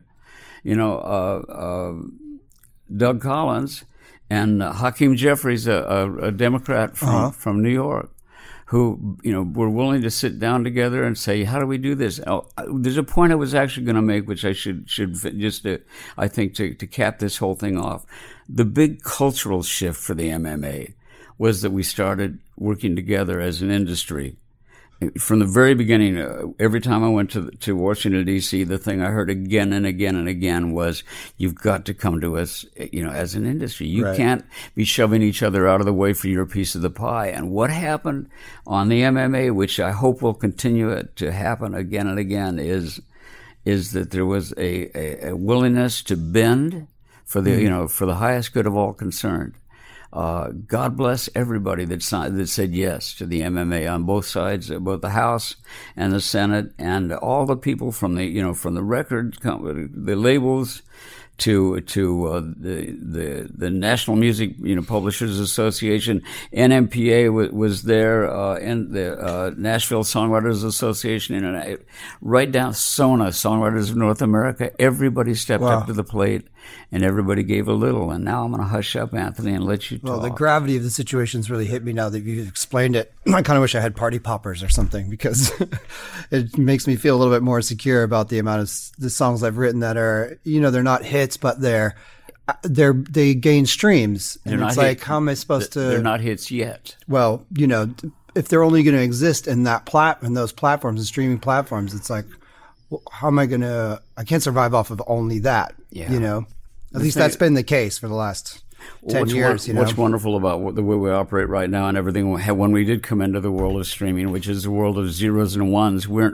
Speaker 16: Doug Collins, and Hakeem Jeffries, a Democrat from New York, who were willing to sit down together and say, how do we do this? There's a point I was actually going to make, which I should just I think to cap this whole thing off. The big cultural shift for the MMA was that we started working together as an industry. From the very beginning, every time I went to Washington, D.C., the thing I heard again and again and again was, you've got to come to us, as an industry. You can't be shoving each other out of the way for your piece of the pie. And what happened on the MMA, which I hope will continue to happen again and again, is that there was a willingness to bend for the highest good of all concerned. God bless everybody that said yes to the MMA on both sides, both the House and the Senate, and all the people from the record company, the labels, to the National Music Publishers Association. NMPA was there, and the Nashville Songwriters Association, and right down SONA, Songwriters of North America. Everybody stepped up to the plate, and everybody gave a little. And now I'm going to hush up, Anthony, and let you talk.
Speaker 17: Well, the gravity of the situation's really hit me now that you've explained it. I kind of wish I had party poppers or something, because it makes me feel a little bit more secure about the amount of the songs I've written that are, they're not hits, but they gain streams. And it's like, how am I supposed to?
Speaker 16: They're not hits yet.
Speaker 17: Well, if they're only going to exist in those platforms and streaming platforms, it's like, how am I going to? I can't survive off of only that. Yeah. At least that's been the case for the last 10 years.
Speaker 16: What's wonderful about the way we operate right now and everything, when we did come into the world of streaming, which is the world of zeros and ones, we're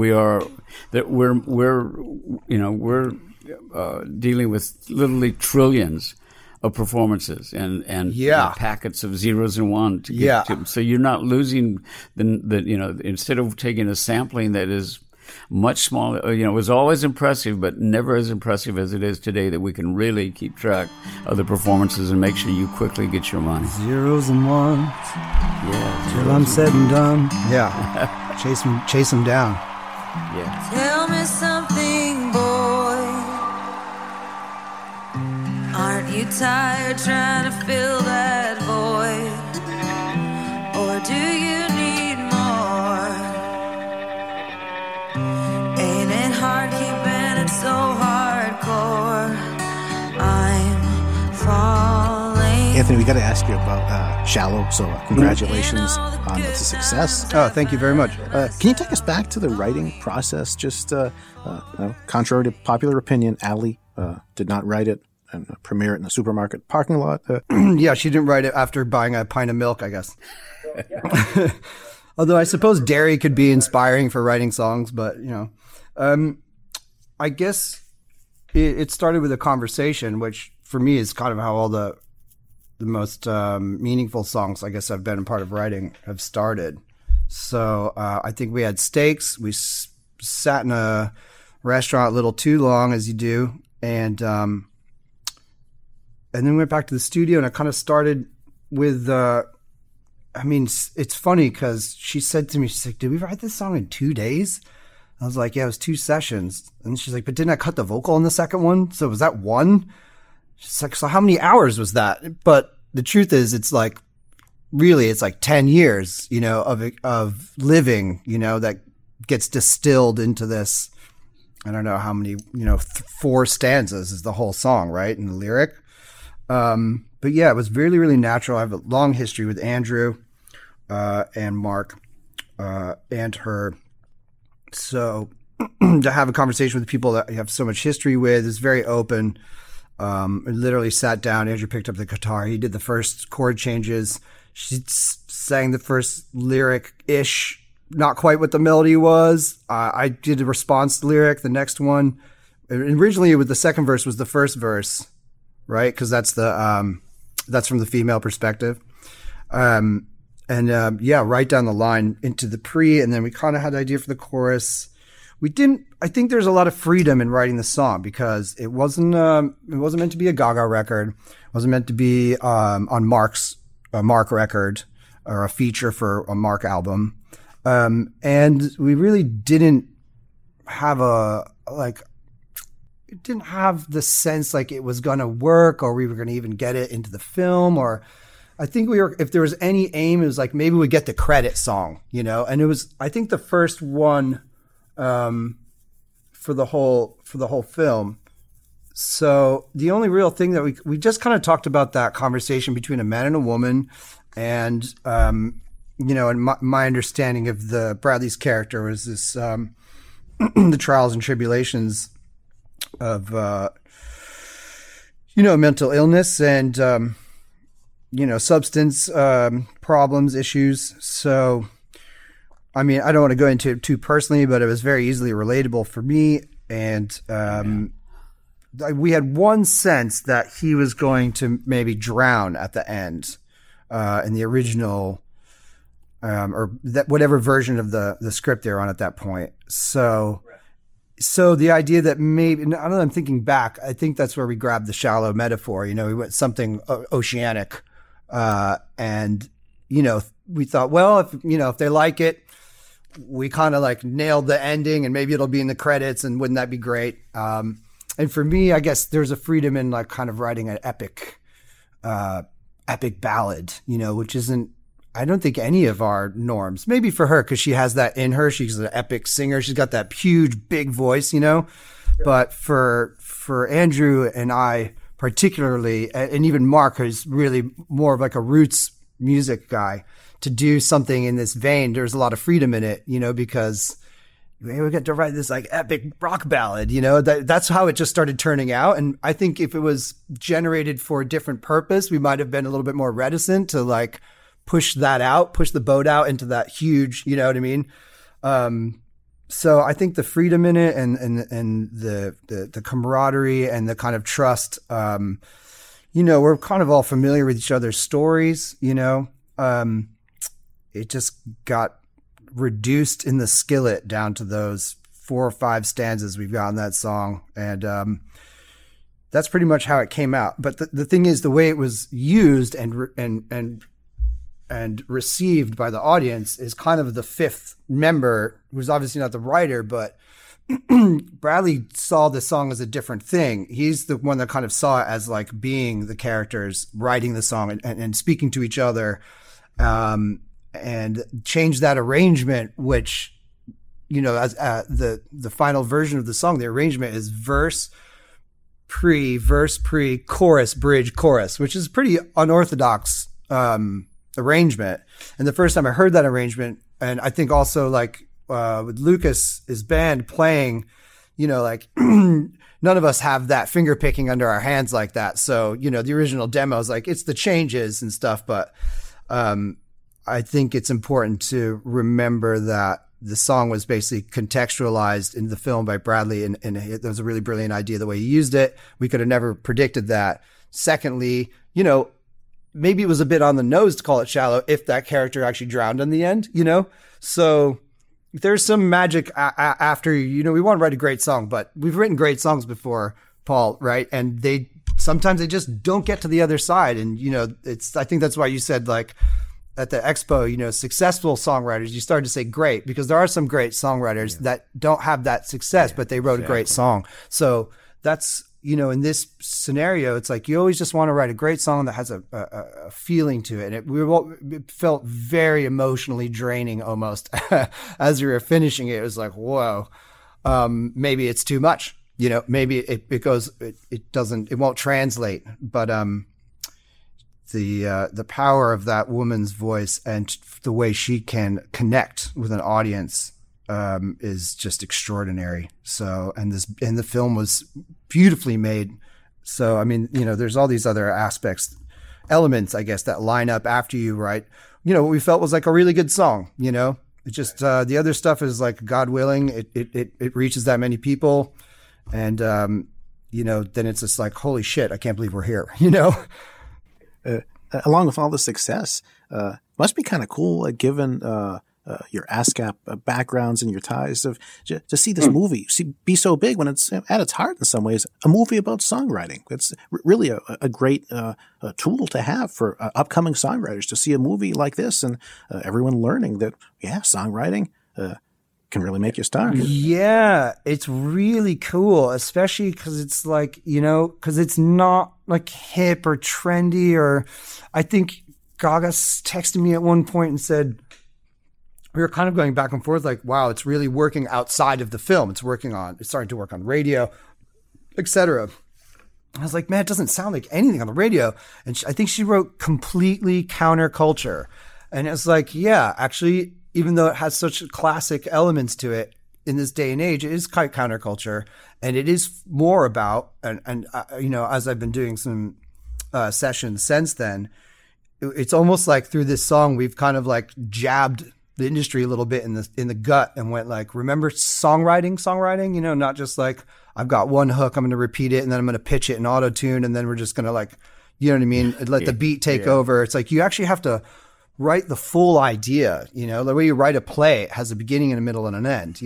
Speaker 16: dealing with literally trillions of performances and packets of zeros and ones. So you're not losing instead of taking a sampling that is much smaller, it was always impressive, but never as impressive as it is today, that we can really keep track of the performances and make sure you quickly get your money.
Speaker 17: Zeros and ones. Till I'm said and done. Chase them down.
Speaker 9: Tell me something, boy. Aren't you tired trying to fill that void? Or do you need more? Ain't it hard keeping it so hardcore? I'm falling.
Speaker 3: Anthony, we got to ask you about Shallow. So congratulations on the success.
Speaker 17: Oh, thank you very much.
Speaker 3: Can you take us back to the writing process? Just contrary to popular opinion, Allie did not write it and premiere it in the supermarket parking lot.
Speaker 17: Yeah, she didn't write it after buying a pint of milk, I guess. Although I suppose dairy could be inspiring for writing songs, but I guess it started with a conversation, which for me is kind of how all the most meaningful songs, I guess, I've been a part of writing have started. So I think we had steaks. We sat in a restaurant a little too long, as you do. And then went back to the studio, and I kind of started with, it's funny because she said to me, she's like, did we write this song in 2 days? I was like, yeah, it was 2 sessions. And she's like, but didn't I cut the vocal on the second one? So was that one? She's like, so how many hours was that? But the truth is, it's like, really, it's like 10 years, of living, that gets distilled into this. I don't know how many, 4 stanzas is the whole song, right? In the lyric. But yeah, it was really, really natural. I have a long history with Andrew, and Mark, and her. So to have a conversation with people that you have so much history with is very open. I literally sat down. Andrew picked up the guitar. He did the first chord changes. She sang the first lyric-ish, not quite what the melody was. I did a response lyric, the next one. Originally, the second verse was the first verse, right? Because that's from the female perspective. Right down the line into the pre, and then we kind of had the idea for the chorus. I think there's a lot of freedom in writing the song because it wasn't meant to be a Gaga record. It wasn't meant to be on a Mark record or a feature for a Mark album. And we really didn't have didn't have the sense like it was going to work or we were going to even get it into the film. Or I think if there was any aim, it was like maybe we get the credit song, and it was, I think, the first one for the whole film. So the only real thing that we just kind of talked about that conversation between a man and a woman, and and my understanding of Bradley's character was this the trials and tribulations of mental illness and substance problems, issues. So I don't want to go into it too personally, but it was very easily relatable for me. And we had one sense that he was going to maybe drown at the end in the original or that whatever version of the script they were on at that point. So the idea that maybe, now that I'm thinking back, I think that's where we grabbed the shallow metaphor. We went something oceanic. And we thought, well, if they like it, we kind of like nailed the ending and maybe it'll be in the credits and wouldn't that be great? And for me, I guess there's a freedom in like kind of writing an epic ballad, which isn't, I don't think, any of our norms. Maybe for her, because she has that in her. She's an epic singer. She's got that huge, big voice, But for Andrew and I particularly, and even Mark, who's really more of like a roots music guy, to do something in this vein, there's a lot of freedom in it, because we get to write this like epic rock ballad, that's how it just started turning out. And I think if it was generated for a different purpose, we might have been a little bit more reticent to like push the boat out into that huge, you know what I mean? So I think the freedom in it and the camaraderie and the kind of trust, we're kind of all familiar with each other's stories, it just got reduced in the skillet down to those 4 or 5 stanzas we've got in that song. And that's pretty much how it came out. But the thing is, the way it was used and received by the audience is kind of the fifth member, who's obviously not the writer, but Bradley saw the song as a different thing. He's the one that kind of saw it as like being the characters writing the song and speaking to each other, and changed that arrangement, which, as the final version of the song, the arrangement is verse, pre, chorus, bridge, chorus, which is pretty unorthodox arrangement. And the first time I heard that arrangement, and I think also like with Lucas, his band playing, like none of us have that finger picking under our hands like that. So, the original demo is like, it's the changes and stuff. But I think it's important to remember that the song was basically contextualized in the film by Bradley, and it was a really brilliant idea the way he used it. We could have never predicted that. Secondly, maybe it was a bit on the nose to call it shallow if that character actually drowned in the end, So there's some magic after, we want to write a great song, but we've written great songs before, Paul, right? And sometimes they just don't get to the other side. And, I think that's why you said, like, at the expo, successful songwriters, you started to say great, because there are some great songwriters that don't have that success, but they wrote a great song. So that's, in this scenario, it's like you always just want to write a great song that has a feeling to it. And it felt very emotionally draining almost as we were finishing it. It was like, whoa, maybe it's too much. Maybe it won't translate. But the power of that woman's voice and the way she can connect with an audience is just extraordinary. So, and the film was beautifully made. So, I mean, there's all these other elements, I guess, that line up after you write, what we felt was like a really good song, It just, the other stuff is like, God willing, it reaches that many people. And, then it's just like, holy shit, I can't believe we're here,
Speaker 3: Along with all the success, must be kind of cool, given your ASCAP backgrounds and your ties to see this movie be so big when it's at its heart in some ways a movie about songwriting. It's really a great tool to have for upcoming songwriters to see a movie like this and everyone learning that songwriting can really make you a star.
Speaker 17: Yeah, it's really cool, especially because it's like, because it's not like hip or trendy, or I think Gaga texted me at one point and said, we were kind of going back and forth like, wow, it's really working outside of the film. It's starting to work on radio, etc. I was like, man, it doesn't sound like anything on the radio. And I think she wrote completely counterculture. And it's like, yeah, actually, even though it has such classic elements to it in this day and age, it is quite counterculture. And it is more about, and as I've been doing some sessions since then, it's almost like through this song, we've kind of like jabbed the industry a little bit in the gut and went like, remember songwriting, not just like, I've got one hook, I'm going to repeat it and then I'm going to pitch it in auto-tune and then we're just going to like, you know what I mean? Let the beat take over. It's like, you actually have to write the full idea, the way you write a play, it has a beginning and a middle and an end,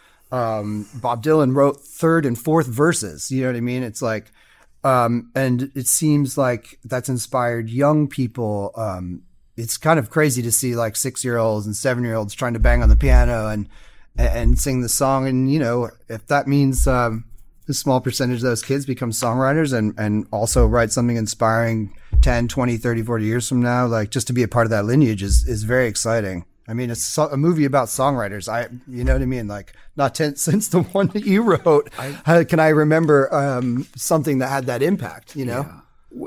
Speaker 17: Bob Dylan wrote third and fourth verses, you know what I mean? It's like, and it seems like that's inspired young people. It's kind of crazy to see like 6-year-olds and 7-year-olds trying to bang on the piano and sing the song. And, if that means a small percentage of those kids become songwriters and also write something inspiring 10, 20, 30, 40 years from now, like just to be a part of that lineage is very exciting. I mean, it's a movie about songwriters. You know what I mean? Like since the one that you wrote, can I remember something that had that impact, Yeah.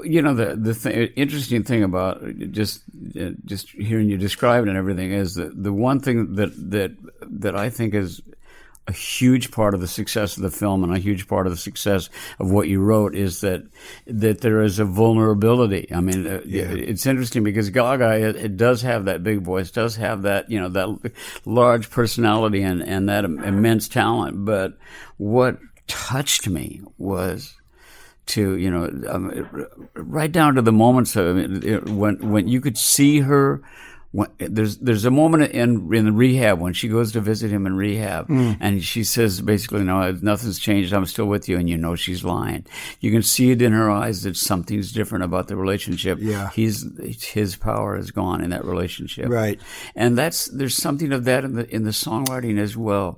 Speaker 16: The interesting thing about just hearing you describe it and everything is that the one thing that I think is a huge part of the success of the film and a huge part of the success of what you wrote is that there is a vulnerability. I mean, it's interesting because Gaga, it does have that big voice, does have that, that large personality and that immense talent. But what touched me was to, right down to the moments when you could see her. There's a moment in the rehab when she goes to visit him in rehab, and she says basically, "No, nothing's changed. I'm still with you," and she's lying. You can see it in her eyes that something's different about the relationship.
Speaker 17: Yeah,
Speaker 16: his power is gone in that relationship,
Speaker 17: right?
Speaker 16: And there's something of that in the songwriting as well.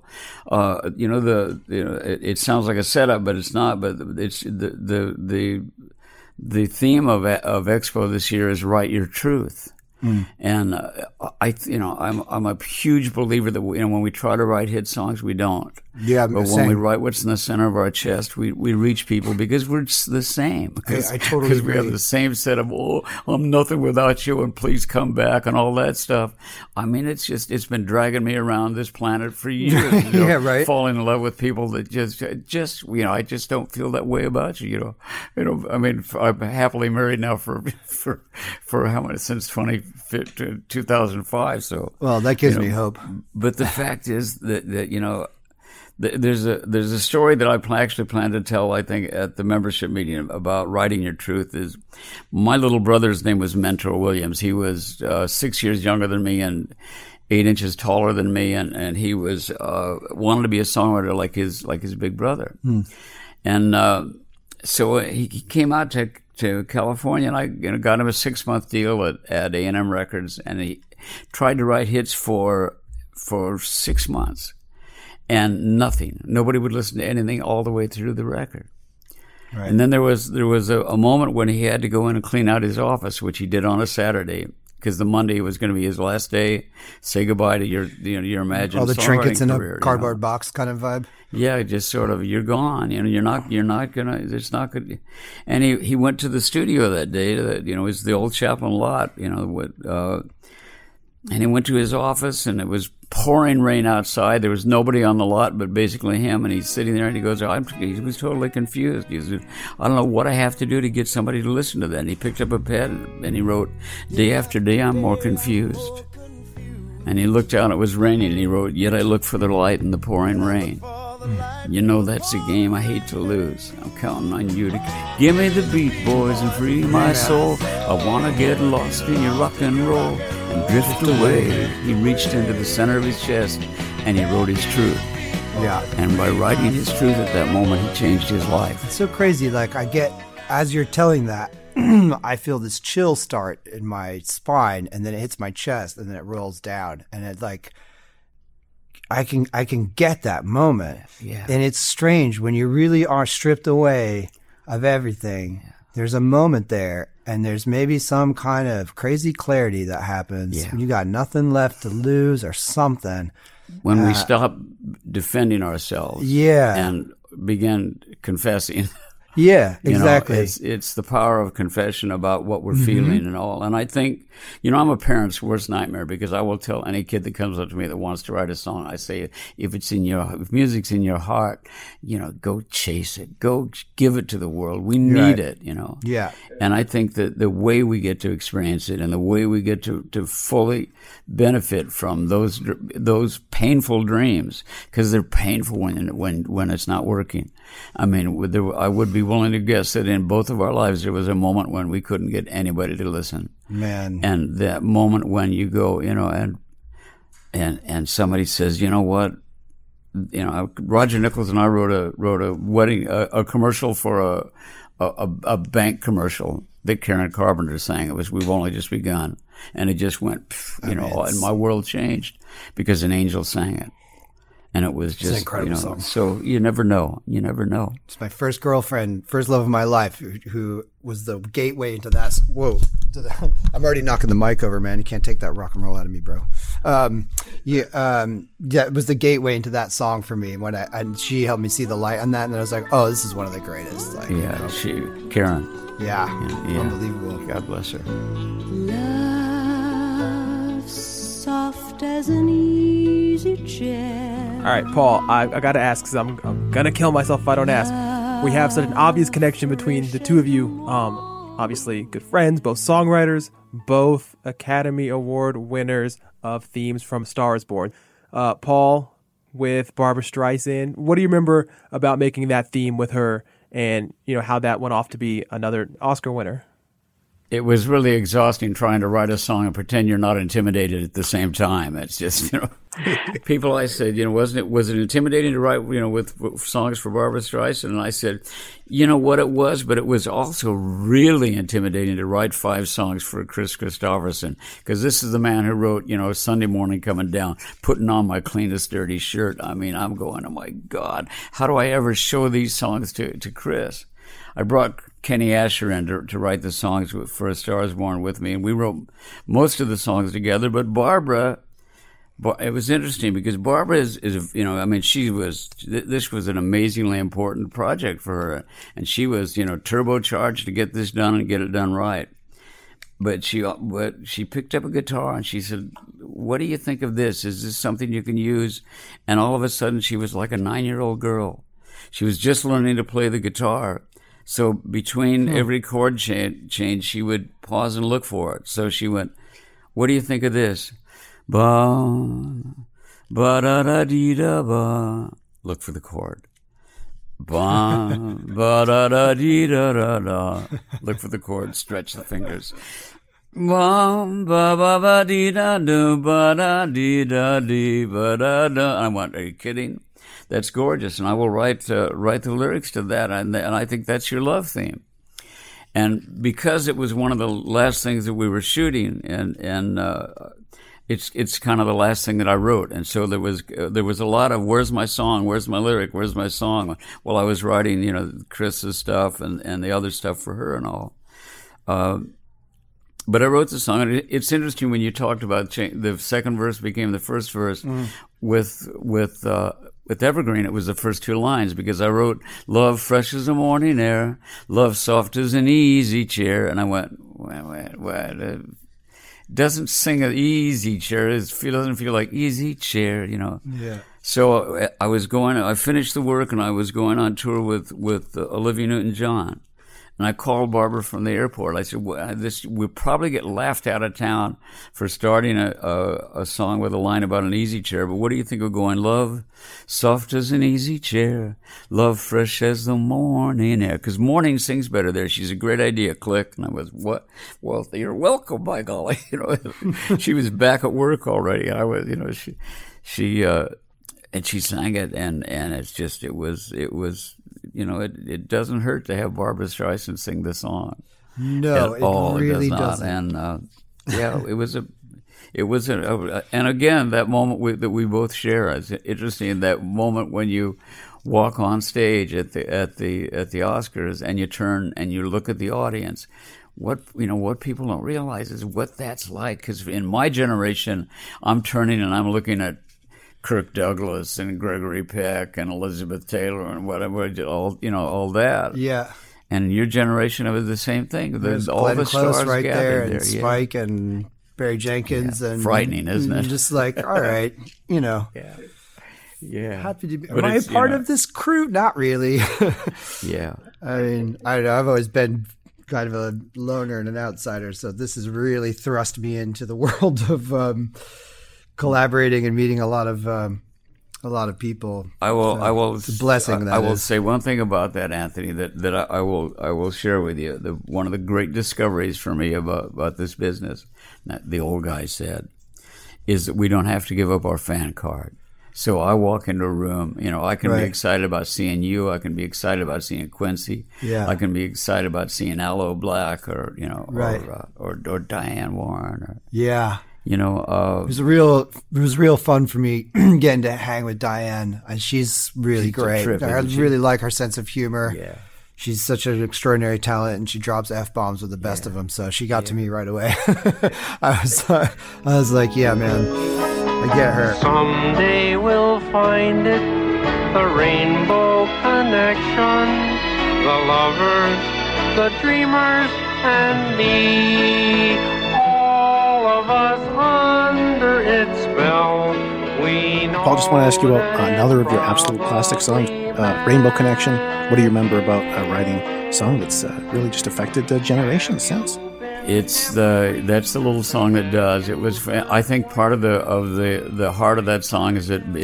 Speaker 16: It sounds like a setup, but it's not. But it's the theme of Expo this year is Write Your Truth. And I'm a huge believer that when we try to write hit songs, we don't.
Speaker 17: Yeah,
Speaker 16: but when we write what's in the center of our chest, we reach people because we're the same.
Speaker 17: I totally agree.
Speaker 16: Because we have the same set of I'm nothing without you and please come back and all that stuff. I mean, it's been dragging me around this planet for years.
Speaker 17: Yeah, right.
Speaker 16: Falling in love with people that just I just don't feel that way about you. I mean, I'm happily married now for how many since 2005. So
Speaker 17: well, that gives me hope.
Speaker 16: But the fact is that there's a story that I actually plan to tell, I think, at the membership meeting about Writing Your Truth. Is my little brother's name was Mentor Williams. He was 6 years younger than me, and 8 inches taller than me, and he was wanted to be a songwriter like his big brother. And so he came out to California, and I got him a 6-month deal at A&M Records, and he tried to write hits for 6 months, and nothing. Nobody would listen to anything all the way through the record. Right. And then there was a moment when he had to go in and clean out his office, which he did on a Saturday, because the Monday was going to be his last day. Say goodbye to your imagined
Speaker 17: all the trinkets in
Speaker 16: career,
Speaker 17: a cardboard box kind of vibe.
Speaker 16: Yeah, just sort of, you're gone. You're not gonna. It's not good. And he went to the studio that day. It was the old Chaplin lot. And he went to his office, and it was pouring rain outside. There was nobody on the lot but basically him, and he's sitting there, and he goes, he was totally confused. He said, I don't know what I have to do to get somebody to listen to that. And he picked up a pen, and he wrote, day after day, I'm more confused. And he looked out, it was raining, and he wrote, yet I look for the light in the pouring rain. You know that's a game I hate to lose. I'm counting on you to give me the beat, boys, and free my soul. I want to get lost in your rock and roll and drift away. He reached into the center of his chest and he wrote his truth.
Speaker 17: Yeah.
Speaker 16: And by writing his truth at that moment, he changed his life.
Speaker 17: It's so crazy. Like, I get, as you're telling that, I feel this chill start in my spine, and then it hits my chest, and then it rolls down, and it's like, I can get that moment.
Speaker 16: Yeah.
Speaker 17: And it's strange when you really are stripped away of everything. Yeah. There's a moment there, and there's maybe some kind of crazy clarity that happens when you got nothing left to lose or something.
Speaker 16: When we stop defending ourselves.
Speaker 17: Yeah.
Speaker 16: And begin confessing.
Speaker 17: Yeah, exactly.
Speaker 16: It's the power of confession about what we're feeling and all. And I think, I'm a parent's worst nightmare, because I will tell any kid that comes up to me that wants to write a song, I say, if music's in your heart, go chase it. Go give it to the world. We need it,
Speaker 17: Yeah.
Speaker 16: And I think that the way we get to experience it and the way we get to fully benefit from those painful dreams, because they're painful when it's not working. I mean, I would be willing to guess that in both of our lives there was a moment when we couldn't get anybody to listen.
Speaker 17: Man.
Speaker 16: And that moment when you go, and somebody says, you know what? Roger Nichols and I wrote a wedding a commercial for a bank commercial that Karen Carpenter sang. It was We've Only Just Begun, and it just went, and my world changed because an angel sang it. And it was just,
Speaker 17: it's an incredible song.
Speaker 16: So you never know. You never know.
Speaker 17: It's my first girlfriend, first love of my life, who was the gateway into that. Whoa. I'm already knocking the mic over, man. You can't take that rock and roll out of me, bro. It was the gateway into that song for me. And she helped me see the light on that. And I was like, oh, this is one of the greatest. Like,
Speaker 16: Karen.
Speaker 17: Yeah. Unbelievable.
Speaker 16: God bless her.
Speaker 9: Love soft as an easy chair.
Speaker 4: All right, Paul, I got to ask, because I'm going to kill myself if I don't ask. We have such an obvious connection between the two of you. Obviously, good friends, both songwriters, both Academy Award winners of themes from Star is Born. Paul, with Barbra Streisand, what do you remember about making that theme with her, and how that went off to be another Oscar winner?
Speaker 16: It was really exhausting trying to write a song and pretend you're not intimidated at the same time. It's just, people, I said, was it intimidating to write, with songs for Barbra Streisand? And I said, what it was, but it was also really intimidating to write 5 songs for Chris Christopherson, because this is the man who wrote, Sunday Morning Coming Down, putting on my cleanest dirty shirt. I mean, I'm going, oh my God, how do I ever show these songs to Chris? I brought Kenny Asher in to write the songs for A Star is Born with me, and we wrote most of the songs together. But Barbra, it was interesting because Barbra is she was, this was an amazingly important project for her, and she was, turbocharged to get this done and get it done right. But she picked up a guitar and she said, what do you think of this? Is this something you can use? And all of a sudden she was like a 9-year-old girl. She was just learning to play the guitar. So between every chord change, she would pause and look for it. So she went, what do you think of this? Ba, ba da da dee da ba. Look for the chord. Ba, ba da da dee da da da. Look for the chord. Stretch the fingers. Bum, ba ba ba dee da do ba da dee da dee ba da da. I went, are you kidding? That's gorgeous, and I will write the lyrics to that, and I think that's your love theme. And because it was one of the last things that we were shooting, and it's kind of the last thing that I wrote, and so there was a lot of where's my song, where's my lyric, where's my song, while I was writing, you know, Chris's stuff and the other stuff for her and all. But I wrote the song, and it's interesting when you talked about the second verse became the first verse. With Evergreen, it was the first two lines, because I wrote, love fresh as the morning air, love soft as an easy chair. And I went, wait. It doesn't sing an easy chair. It doesn't feel like easy chair, you know.
Speaker 12: Yeah.
Speaker 16: So I finished the work, and I was going on tour with Olivia Newton-John. And I called Barbara from the airport. I said, we'll probably get laughed out of town for starting a song with a line about an easy chair, but what do you think of going, love soft as an easy chair, love fresh as the morning air? Because morning sings better there. She's a great idea. Click. And I was, what? Well, you're welcome, by golly. You know, she was back at work already. I was, you know, and she sang it, and it's just, it was, you know, it doesn't hurt to have Barbra Streisand sing the song.
Speaker 17: No, it really doesn't.
Speaker 16: And yeah, it was and again, that moment that we both share is interesting. That moment when you walk on stage at the Oscars, and you turn and you look at the audience. What people don't realize is what that's like. Because in my generation, I'm turning and I'm looking at Kirk Douglas and Gregory Peck and Elizabeth Taylor and whatever, all that.
Speaker 17: Yeah.
Speaker 16: And your generation of it, the same thing.
Speaker 17: There's
Speaker 16: all
Speaker 17: Glenn
Speaker 16: the
Speaker 17: Close
Speaker 16: stars
Speaker 17: right there,
Speaker 16: and
Speaker 17: Spike and Barry Jenkins, and
Speaker 16: frightening, isn't it?
Speaker 17: Just like, all right, you know.
Speaker 16: Yeah.
Speaker 17: Happy to be. Am I a part of this crew? Not really.
Speaker 16: Yeah.
Speaker 17: I mean, I don't know. I've always been kind of a loner and an outsider, so this has really thrust me into the world of collaborating and meeting a lot of people.
Speaker 16: I will.
Speaker 17: It's a blessing.
Speaker 16: I will say one thing about that, Anthony, that I will share with you. One of the great discoveries for me about this business, that the old guy said, is that we don't have to give up our fan card. So I walk into a room, you know, I can be excited about seeing you. I can be excited about seeing Quincy.
Speaker 17: Yeah.
Speaker 16: I can be excited about seeing Aloe Black, or you know, or Diane Warren. Or,
Speaker 17: yeah.
Speaker 16: You know,
Speaker 17: it was real fun for me getting to hang with Diane, and she's really great. I really like her sense of humor.
Speaker 16: Yeah,
Speaker 17: she's such an extraordinary talent, and she drops F-bombs with the best of them. So she got to me right away. I was like, yeah, man, I get her.
Speaker 5: Someday we'll find it, the rainbow connection, the lovers, the dreamers, and me. Of us under its spell, we know.
Speaker 3: Paul, just want to ask you about another of your absolute classic songs, Rainbow Connection. What do you remember about writing a song that's really just affected generations since?
Speaker 16: That's the little song that does. It was, I think, part of the heart of that song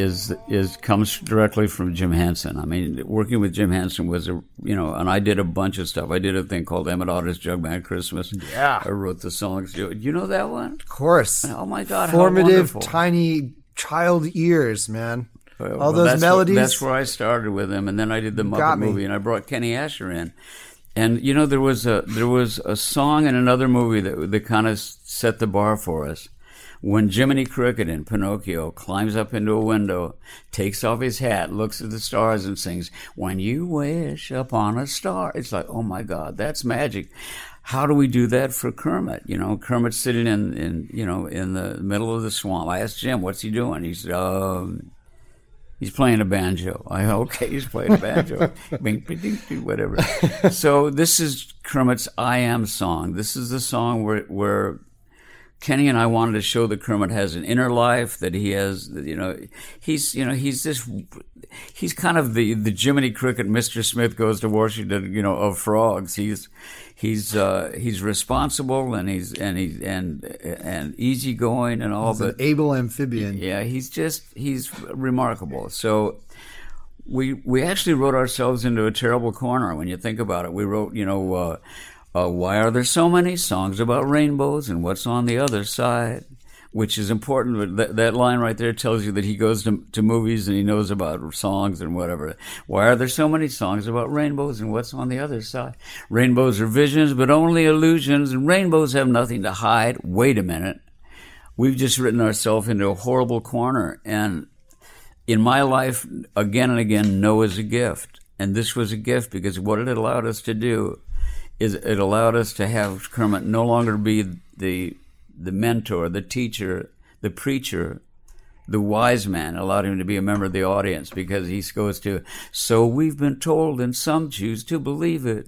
Speaker 16: comes directly from Jim Henson. I mean, working with Jim Henson was and I did a bunch of stuff. I did a thing called Emmett Otter's Jugman Christmas.
Speaker 17: Yeah,
Speaker 16: I wrote the songs. You know that one?
Speaker 17: Of course.
Speaker 16: Oh my God,
Speaker 17: formative,
Speaker 16: how wonderful.
Speaker 17: Tiny child ears, man. All those melodies.
Speaker 16: That's where I started with him, and then I did the Muppet movie, and I brought Kenny Asher in. And you know, there was a song in another movie that kind of set the bar for us. When Jiminy Cricket in Pinocchio climbs up into a window, takes off his hat, looks at the stars, and sings, "When you wish upon a star." It's like, oh my God, that's magic. How do we do that for Kermit? You know, Kermit's sitting in the middle of the swamp. I asked Jim, "What's he doing?" He said, he's playing a banjo. Okay, he's playing a banjo. Whatever. So this is Kermit's I Am song. This is the song where Kenny and I wanted to show that Kermit has an inner life, that he has, he's kind of the Jiminy Cricket, Mr. Smith Goes to Washington, of frogs. He's responsible and he's easygoing and all.
Speaker 17: He's an able amphibian.
Speaker 16: Yeah, he's remarkable. So we actually wrote ourselves into a terrible corner when you think about it. We wrote, Why are there so many songs about rainbows and what's on the other side? Which is important. That line right there tells you that he goes to movies and he knows about songs and whatever. Why are there so many songs about rainbows and what's on the other side? Rainbows are visions, but only illusions, and rainbows have nothing to hide. Wait a minute. We've just written ourselves into a horrible corner. And in my life, again and again, no is a gift. And this was a gift because what it allowed us to do is it allowed us to have Kermit no longer be the mentor, the teacher, the preacher, the wise man. Allowed him to be a member of the audience because he goes to, so we've been told and some choose to believe it.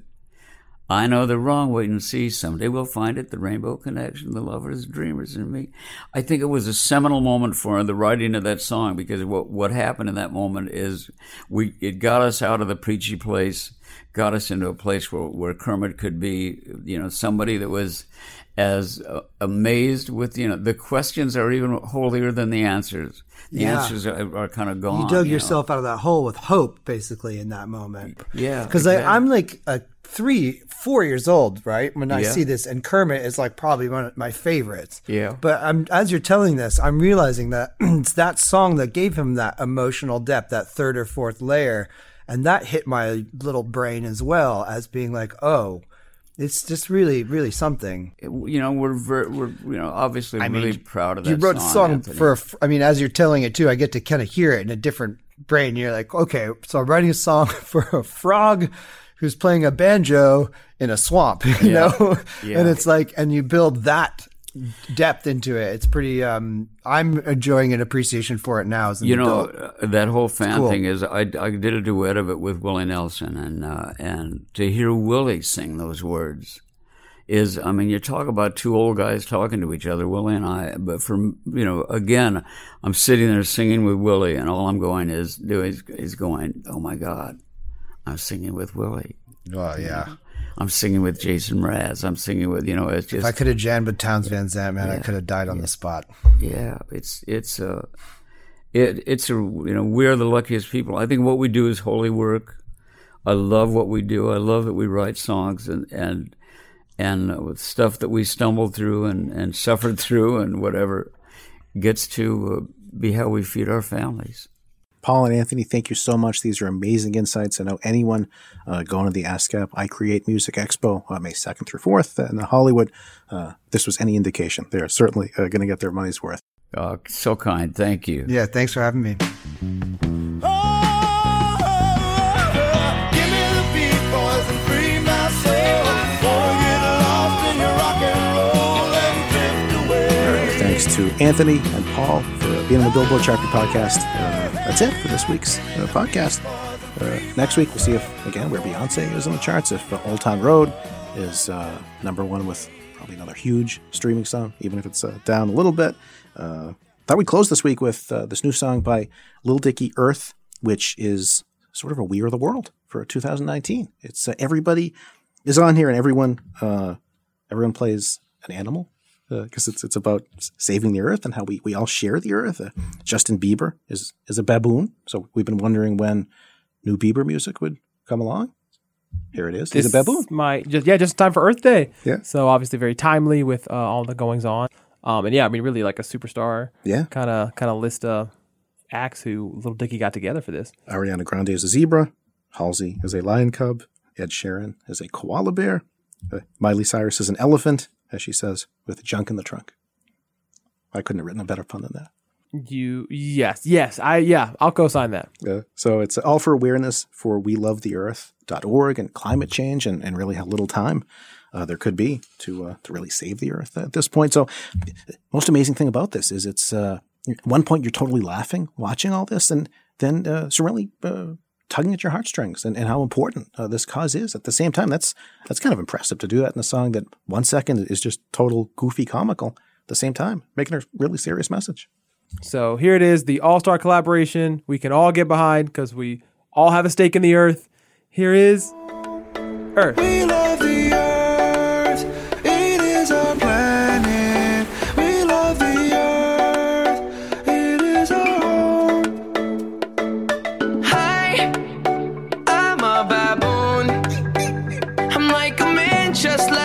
Speaker 16: I know the wrong, wait and see. Someday we'll find it, the rainbow connection, the lovers, dreamers, and me. I think it was a seminal moment for the writing of that song because what happened in that moment is it got us out of the preachy place, got us into a place where Kermit could be, somebody that was as amazed with, the questions are even holier than the answers. The answers are kind of gone.
Speaker 17: You dug yourself out of that hole with hope, basically, in that moment.
Speaker 16: Yeah.
Speaker 17: Because exactly. I'm like 3-4 years old, right? When I see this, and Kermit is like probably one of my favorites.
Speaker 16: Yeah.
Speaker 17: But as you're telling this, I'm realizing that it's that song that gave him that emotional depth, that third or fourth layer. And that hit my little brain as well as being like, oh, it's just really, really something.
Speaker 16: We're obviously really proud of that.
Speaker 17: You wrote
Speaker 16: song,
Speaker 17: a song as you're telling it too, I get to kind of hear it in a different brain. You're like, okay, so I'm writing a song for a frog who's playing a banjo in a swamp, you know? Yeah. And it's like, and you build that depth into it. It's pretty, I'm enjoying an appreciation for it now. As an adult.
Speaker 16: That whole fan thing is, I did a duet of it with Willie Nelson, and to hear Willie sing those words is, you talk about two old guys talking to each other, Willie and I, but again, I'm sitting there singing with Willie, and all I'm going is going, oh my God, I'm singing with Willie.
Speaker 17: Oh, yeah.
Speaker 16: I'm singing with Jason Mraz. I'm singing with, it's just.
Speaker 17: If I could have jammed with Townes Van Zandt, man, I could have died on the spot.
Speaker 16: Yeah, we're the luckiest people. I think what we do is holy work. I love what we do. I love that we write songs and with stuff that we stumbled through and suffered through and whatever gets to be how we feed our families.
Speaker 3: Paul and Anthony, thank you so much. These are amazing insights. I know anyone going to the ASCAP I Create Music Expo May 2nd through 4th in Hollywood, this was any indication. They're certainly going to get their money's worth.
Speaker 16: So kind. Thank you.
Speaker 17: Yeah, thanks for having me.
Speaker 3: Thanks to Anthony and Paul for being on the Billboard Chart Beat Podcast. That's it for this week's podcast. Next week, we'll see if, again, where Beyonce is on the charts, if Old Town Road is number one with probably another huge streaming song, even if it's down a little bit. Thought we'd close this week with this new song by Lil Dicky, Earth, which is sort of a We Are the World for 2019. It's everybody is on here and everyone plays an animal. Because it's about saving the earth and how we all share the earth. Justin Bieber is a baboon, so we've been wondering when new Bieber music would come along. Here it is. He's a baboon.
Speaker 4: Just in time for Earth Day.
Speaker 3: Yeah.
Speaker 4: So obviously very timely with all the goings on. Really like a superstar.
Speaker 3: Yeah.
Speaker 4: Kind of list of acts who Lil Dicky got together for this.
Speaker 3: Ariana Grande is a zebra. Halsey is a lion cub. Ed Sheeran is a koala bear. Miley Cyrus is an elephant, as she says, with junk in the trunk. I couldn't have written a better pun than that.
Speaker 4: I'll co-sign that.
Speaker 3: So it's all for awareness for welovetheearth.org and climate change and really how little time there could be to really save the earth at this point. So most amazing thing about this is it's at one point you're totally laughing watching all this, and then it's really tugging at your heartstrings and how important this cause is. At the same time, that's kind of impressive to do that in a song that 1 second is just total goofy comical. At the same time, making a really serious message.
Speaker 4: So here it is, the all-star collaboration we can all get behind because we all have a stake in the earth. Here is Earth.
Speaker 8: We love the earth. It is our planet. We love the earth. It is our home. Hi, I'm a baboon. I'm like a man just like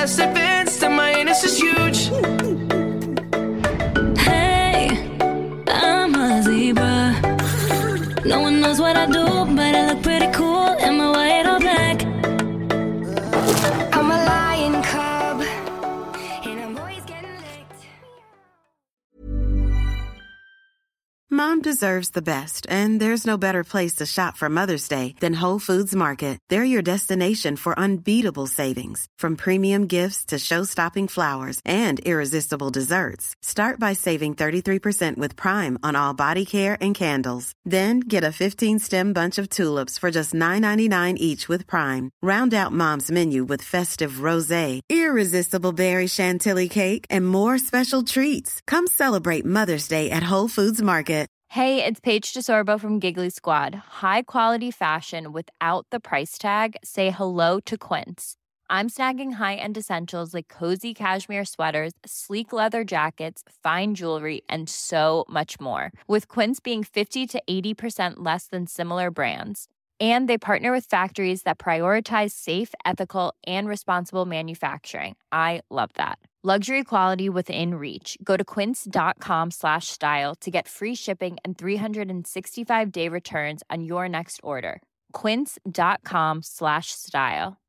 Speaker 18: Mom deserves the best, and there's no better place to shop for Mother's Day than Whole Foods Market. They're your destination for unbeatable savings, from premium gifts to show-stopping flowers and irresistible desserts. Start by saving 33% with Prime on all body care and candles. Then get a 15-stem bunch of tulips for just $9.99 each with Prime. Round out Mom's menu with festive rosé, irresistible berry chantilly cake, and more special treats. Come celebrate Mother's Day at Whole Foods Market.
Speaker 19: Hey, it's Paige DeSorbo from Giggly Squad. High quality fashion without the price tag. Say hello to Quince. I'm snagging high-end essentials like cozy cashmere sweaters, sleek leather jackets, fine jewelry, and so much more. With Quince being 50 to 80% less than similar brands. And they partner with factories that prioritize safe, ethical, and responsible manufacturing. I love that. Luxury quality within reach. Go to quince.com/style to get free shipping and 365-day returns on your next order. Quince.com/style.